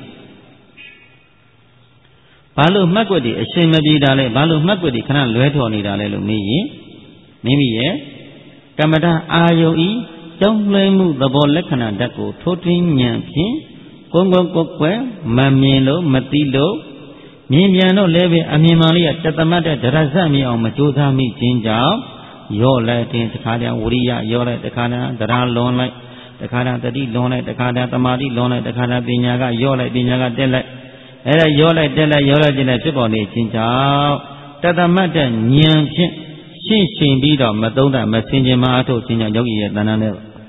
ဘာလို့မှတ်ွက်တွေအရှင်မပြေတာလဲဘာလို့မှတ်ွက်တွေခဏလွဲထော်နေတာလဲလို့မေးရင်မိမိရဲ့ကမ္မဋ္ဌအာယုံဤကြောင်းလွှဲမှုသဘောလက္ခဏာဓာတ်ကိုထိုးထွင်းဉာဏ်ဖြင့်ကိုယ်ကွယ်မမြင်လို့မသိလို့မြင်ပြန်တော့လည်းပဲအမြင်မှန်လေးကတသမတ်တဲ့ဒရဇတ်မြင်အောင်မကြိုးစားမိခြင်းကြောင့်ရော့လိုက်တဲ့တခါတည်းဝရိယရော့လိုက်တခါတည်းဒရာလွန်လိုက်တခါတည်းတတိလွန်လိုက်တခါတည်းတမာတိလွန်လိုက်တခါတည်းပညာကရော့လိုက်ပညာကတက်လိုက်အဲ့ဒါရောလိုက်တက်လိုက်ရောလိုက်ခြင်းနဲ့ဖြစ်ပေါ်နေခြင်းကြောင့်တသမတ်တဲ့ဉာဏ်ဖြင့်ရှင်းရှင်းပြီးတော့မသုံးတတ်မဆင်ခြင်မအထုတ်ခြင်းကြောင့်ယောဂီရဲ့တဏ္ဍာနဲ့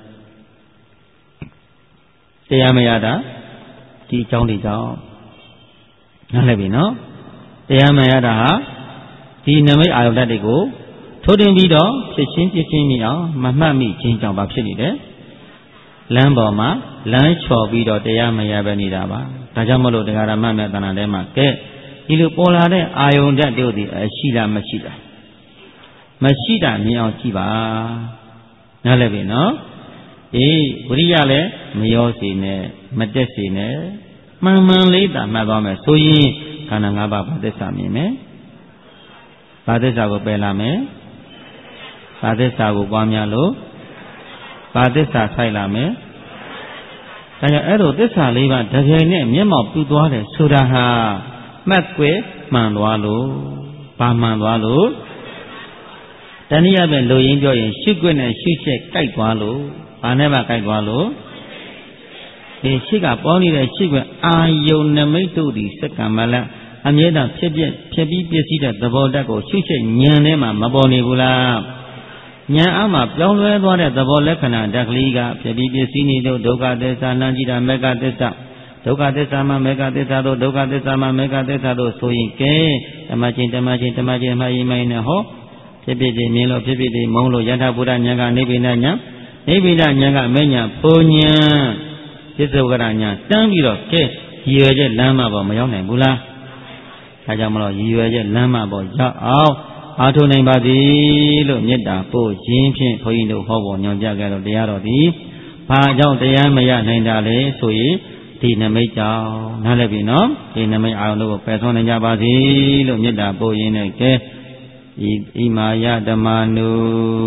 တရားမရတာဒီအကြောင်းတွေကြောင့်နားလည်ပြီနော်တရားမရတာဟာဒီနမိတ်အာယုဓာတ်တွေကိုထိုးတင်ပြီးတော့ဖြစ်ချင်းမိအောင်မမှတ်မိခြင်းကြောင့်ဘာဖြစ်နေလဲလမ်းပေါ်မှာလမ်းချော်ပြီးတော့တရားမရပဲနေတာပါဒါကြောင့်မလို့တရားဓမ္မမြတ်တဏ္ဍာထဲမှာကဲဒီလိုပေါ်လာတဲ့အာယုန်ဓာတ်တို့ဒီရှိလားမရှိတာမြင်အောင်ကြည့်ပါနားလည်ပြီနော်အေးဝိရိယလည်းမရောစေနဲ့မတက်စေနဲ့မှန်လေးသာမှတ်သွားမယ်ဆိုရင်ခန္ဓာ၅ပါးဘာသစ္စာမြင်မယ်ဘာသစ္စာကိုပယ်လာမယ်ဘာသစ္စာကိုပွားများလို့ဘာသစ္စာဆိုင်လာမယ်ဒါကြောင့်အဲ့လိုသစ္စာလေးပါးတကယ်နဲ့မျက်မှောက်ပြုသွားတယ်ဆိုတာဟာမှတ်ွယ်မှန်သွားလို့ဘာမှန်သွားလို့တဏှိယပဲလိုရင်းပြောရင်ရှုွက်နဲ့ရှုချက်ကြိုက်သွားလို့ဘာနဲ့မှကြိုက်သွားလို့ရှိကပေါင်းနေတဲ့ရှိခွင့်အာယုန်နမိတ်တို့သည်စက္ကမလအမြဲတမ်းဖြစ်ပြီးပြည့်စည်တဲ့သဘောတတ်ကိုရှုရှိဉာဏ်ထဲမှာမပေါ်နေဘူးလားဉာဏ်အားမှာပြောင်းလဲသွားတဲ့သဘောလက္ခဏာဓာတ်ကလေးကဖြစ်ပြီးပြည့်စည်နေသောဒုက္ခသစ္စာလမ်းကြည့်တာမေဃသစ္စာဒုက္ခသစ္စာမှာမေဃသစ္စာတို့ဒုက္ခသစ္စာမှာမေဃသစ္စာတို့ဆိုရင်ကဲဓမ္မချင်းမှတ်ရင်မိုင်းနဲ့ဟောဖြစ်ဖြစ်ဒီမြင်လို့ဖြစ်ဖြစ်ဒီမုံလို့ယထာဘုရားဉာဏ်ကနိဗ္ဗာန်ဉာဏ်နိဗ္ဗာန်ဉာဏ်ကမဉ္ဇဉ်ပုံဉာဏ်ပစ္စုပ္ပန်ဉာဏ်တန်းပြီးတော့ကဲရည်ရွယ်ချက်လမ်းမပေါ်မရောက်နိုင်ဘူးလားဒါကြောင့်မလို့ရည်ရွယ်ချက်လမ်းမပေါ်ရောက်အောင်အားထုတ်နိုင်ပါသည်လို့မေတ္တာပို့ခြင်းဖြင့်ဘုန်းကြီးတို့ဟောပေါ်ညွှန်ပြကြတော့တရားတော်သည်ဘာကြောင့်တရားမရနိုင်တာလဲဆိုရင်ဒီနမိတ်ကြောင့်နားလည်ပြီနော်ဒီနမိတ်အာရုံတို့ကိုပယ်သွင်းနိုင်ကြပါစေလို့မေတ္တာပို့ရင်းနဲ့ကဲဣမာယဓမ္မနု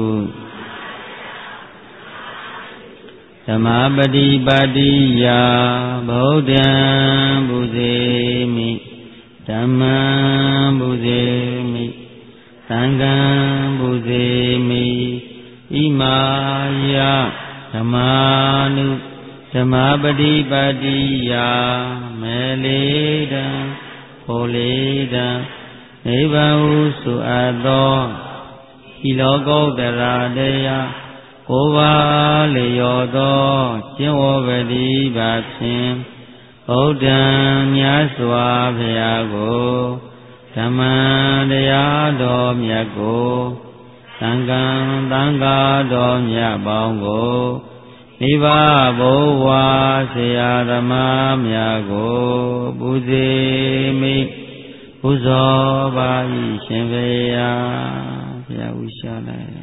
ဓမ္မပฏิပါတိယဗုဒ္ဓံဘုဇေမိဓမ္မံဘုဇေမိသံဃံဘုဇေမိဣမာယဓမ္မနုဓမ္မပฏิပါတိယမေလေတံဖောလေတံနိဗ္ဗာန်ဟုဆိုအပ်သောဤလောကုတ္တရာတရားကိုယ်ပါလျော်သောကျင့်ဝတ်ပฏิပါဖြင့်ဗုဒ္ဓံမြတ်စွာဘုရားကိုဓမ္မတရားတော်မြတ်ကိုသံဃံသံဃာတော်မြတ်ပေါင်းကိုမိဘဘိုးဝါဆရာသမားများကိုပူဇေမိပူဇော်ပါ၏ရှင်ဘုရားဘုရားဥရှာလိုက်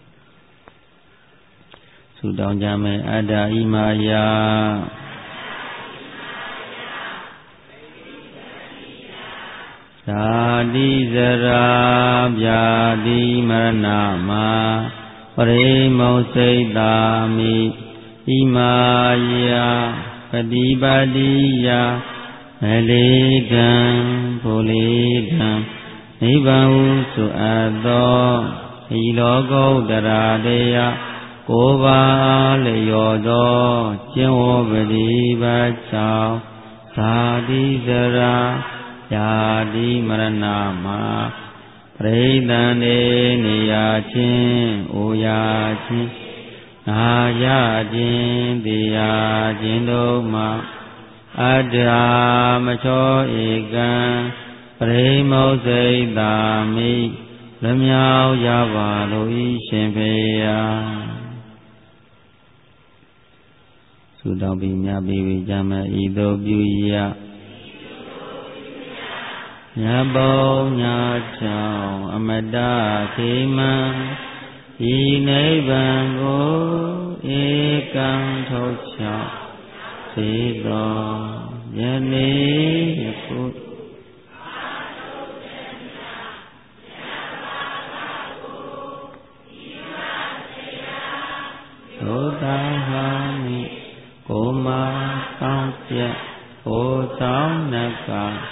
ဆုတောင်းကြမယ်အတ္တဣမာယသာတိဇရာဗျာတိမရဏမှာပရိမုတ်စိတ်တာမိဣမာယပฏิပါတိယမလေတံဘုလေတံနိဗ္ဗာန်ဟုဆိုအပ်သောဤလောကုတ္တရာတရားကိုယ်ပါလျော်သောကျင့်ဝတ်ပฏิပတ်ကြောင့်သာတိဇရာญาတိမရဏမှာပရိသန္တေနေရခြင်းအိုရာခြင်းနာရခြင်းတရားခြင်းတို့မှာအတ္တမချောဧကံပရိမုတ်စိတ်တာမိလမြောက်ရပါလို၏ရှင်ဖေယဆုတောင်းပြီးမြတ်ပြီးကြမယ်ဤသို့ပြုရညဘောညချောင်းအမတခေမံဤနိဗ္ဗာန်ကိုဧကံထုတ်ချောင်းစေသောယနေ့ယခုသုတ္တဟာမိကိုမကောင်းပြတ်ဟိုတောင်းနက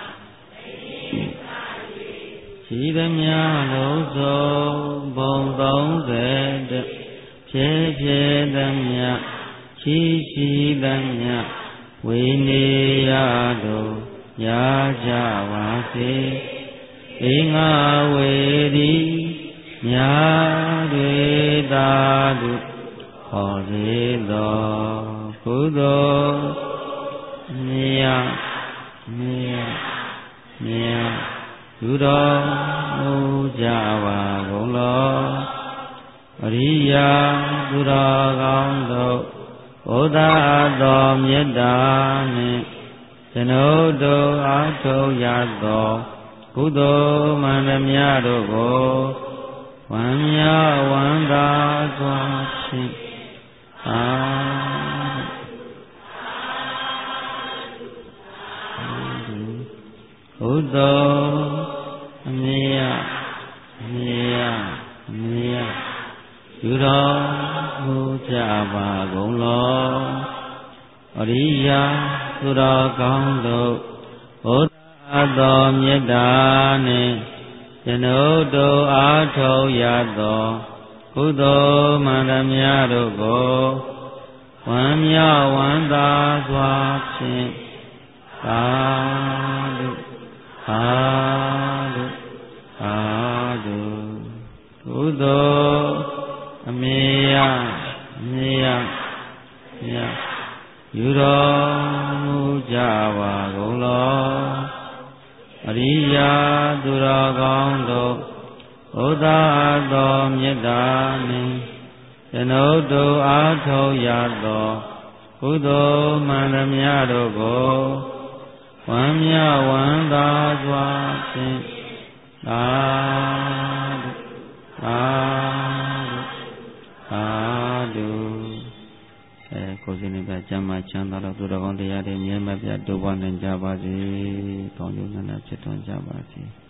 ရှိသမျှလုံးစုံဘုံ30ဖြည့်ဖြည့်သမျှရှိရှိသမျှဝိနေယတို့ရကြပါစေဧငါဝေဒီမြာတွေသာတုဟောစေသောကုသိုလ်မြတ်သူတော်မူကြပါကုန်လောအရိယာသူတော်ကောင်းတို့ဘုရားတော်မြတ်တာနှင့်ကျွန်ုပ်တို့အားထုတ်ရသောကုသိုလ်မှန်သမျှတို့ကိုဝမ်းမြောက်ဝမ်းသာစွာဖြင့်ဘုဒ္ဓအမြဲယူတော်မူကြပါကုန်လောအရိယာသူတော်ကောင်းတို့ဘုရားတော်မြတ်တာနှင့်ကျွန်ုပ်တို့အားထုတ်ရသောကုသိုလ်မှန်သမျှတို့ကိုဝဝမ်းမြောက်ဝမ်းသာစွာဖြင့်သာဓုသာဓုသာဓုကုသိုလ်အမေယယူတော်မူကြပါကုန်လောအရိယာသူတော်ကောင်းတို့ဥဒ္ဒါသောမေတ္တာနှင့်ကျွန်ုပ်တို့အားထုတ်ရသောကုသိုလ်မှန်သမျှတို့ကိုဝမ်းမြောက်ဝမ်းသာစွာဖြင့်သာဓုသာဓုကိုယ်စိတ်နဲ့ပြကျမ်းမာချမ်းသာတော့သူတော်ကောင်းတရားတွေမြဲမြတ်ပြတ်တိုးပွားနိုင်ကြပါစေ။ကောင်းကျိုးနန္ဒဖြစ်ထွန်းကြပါစေ။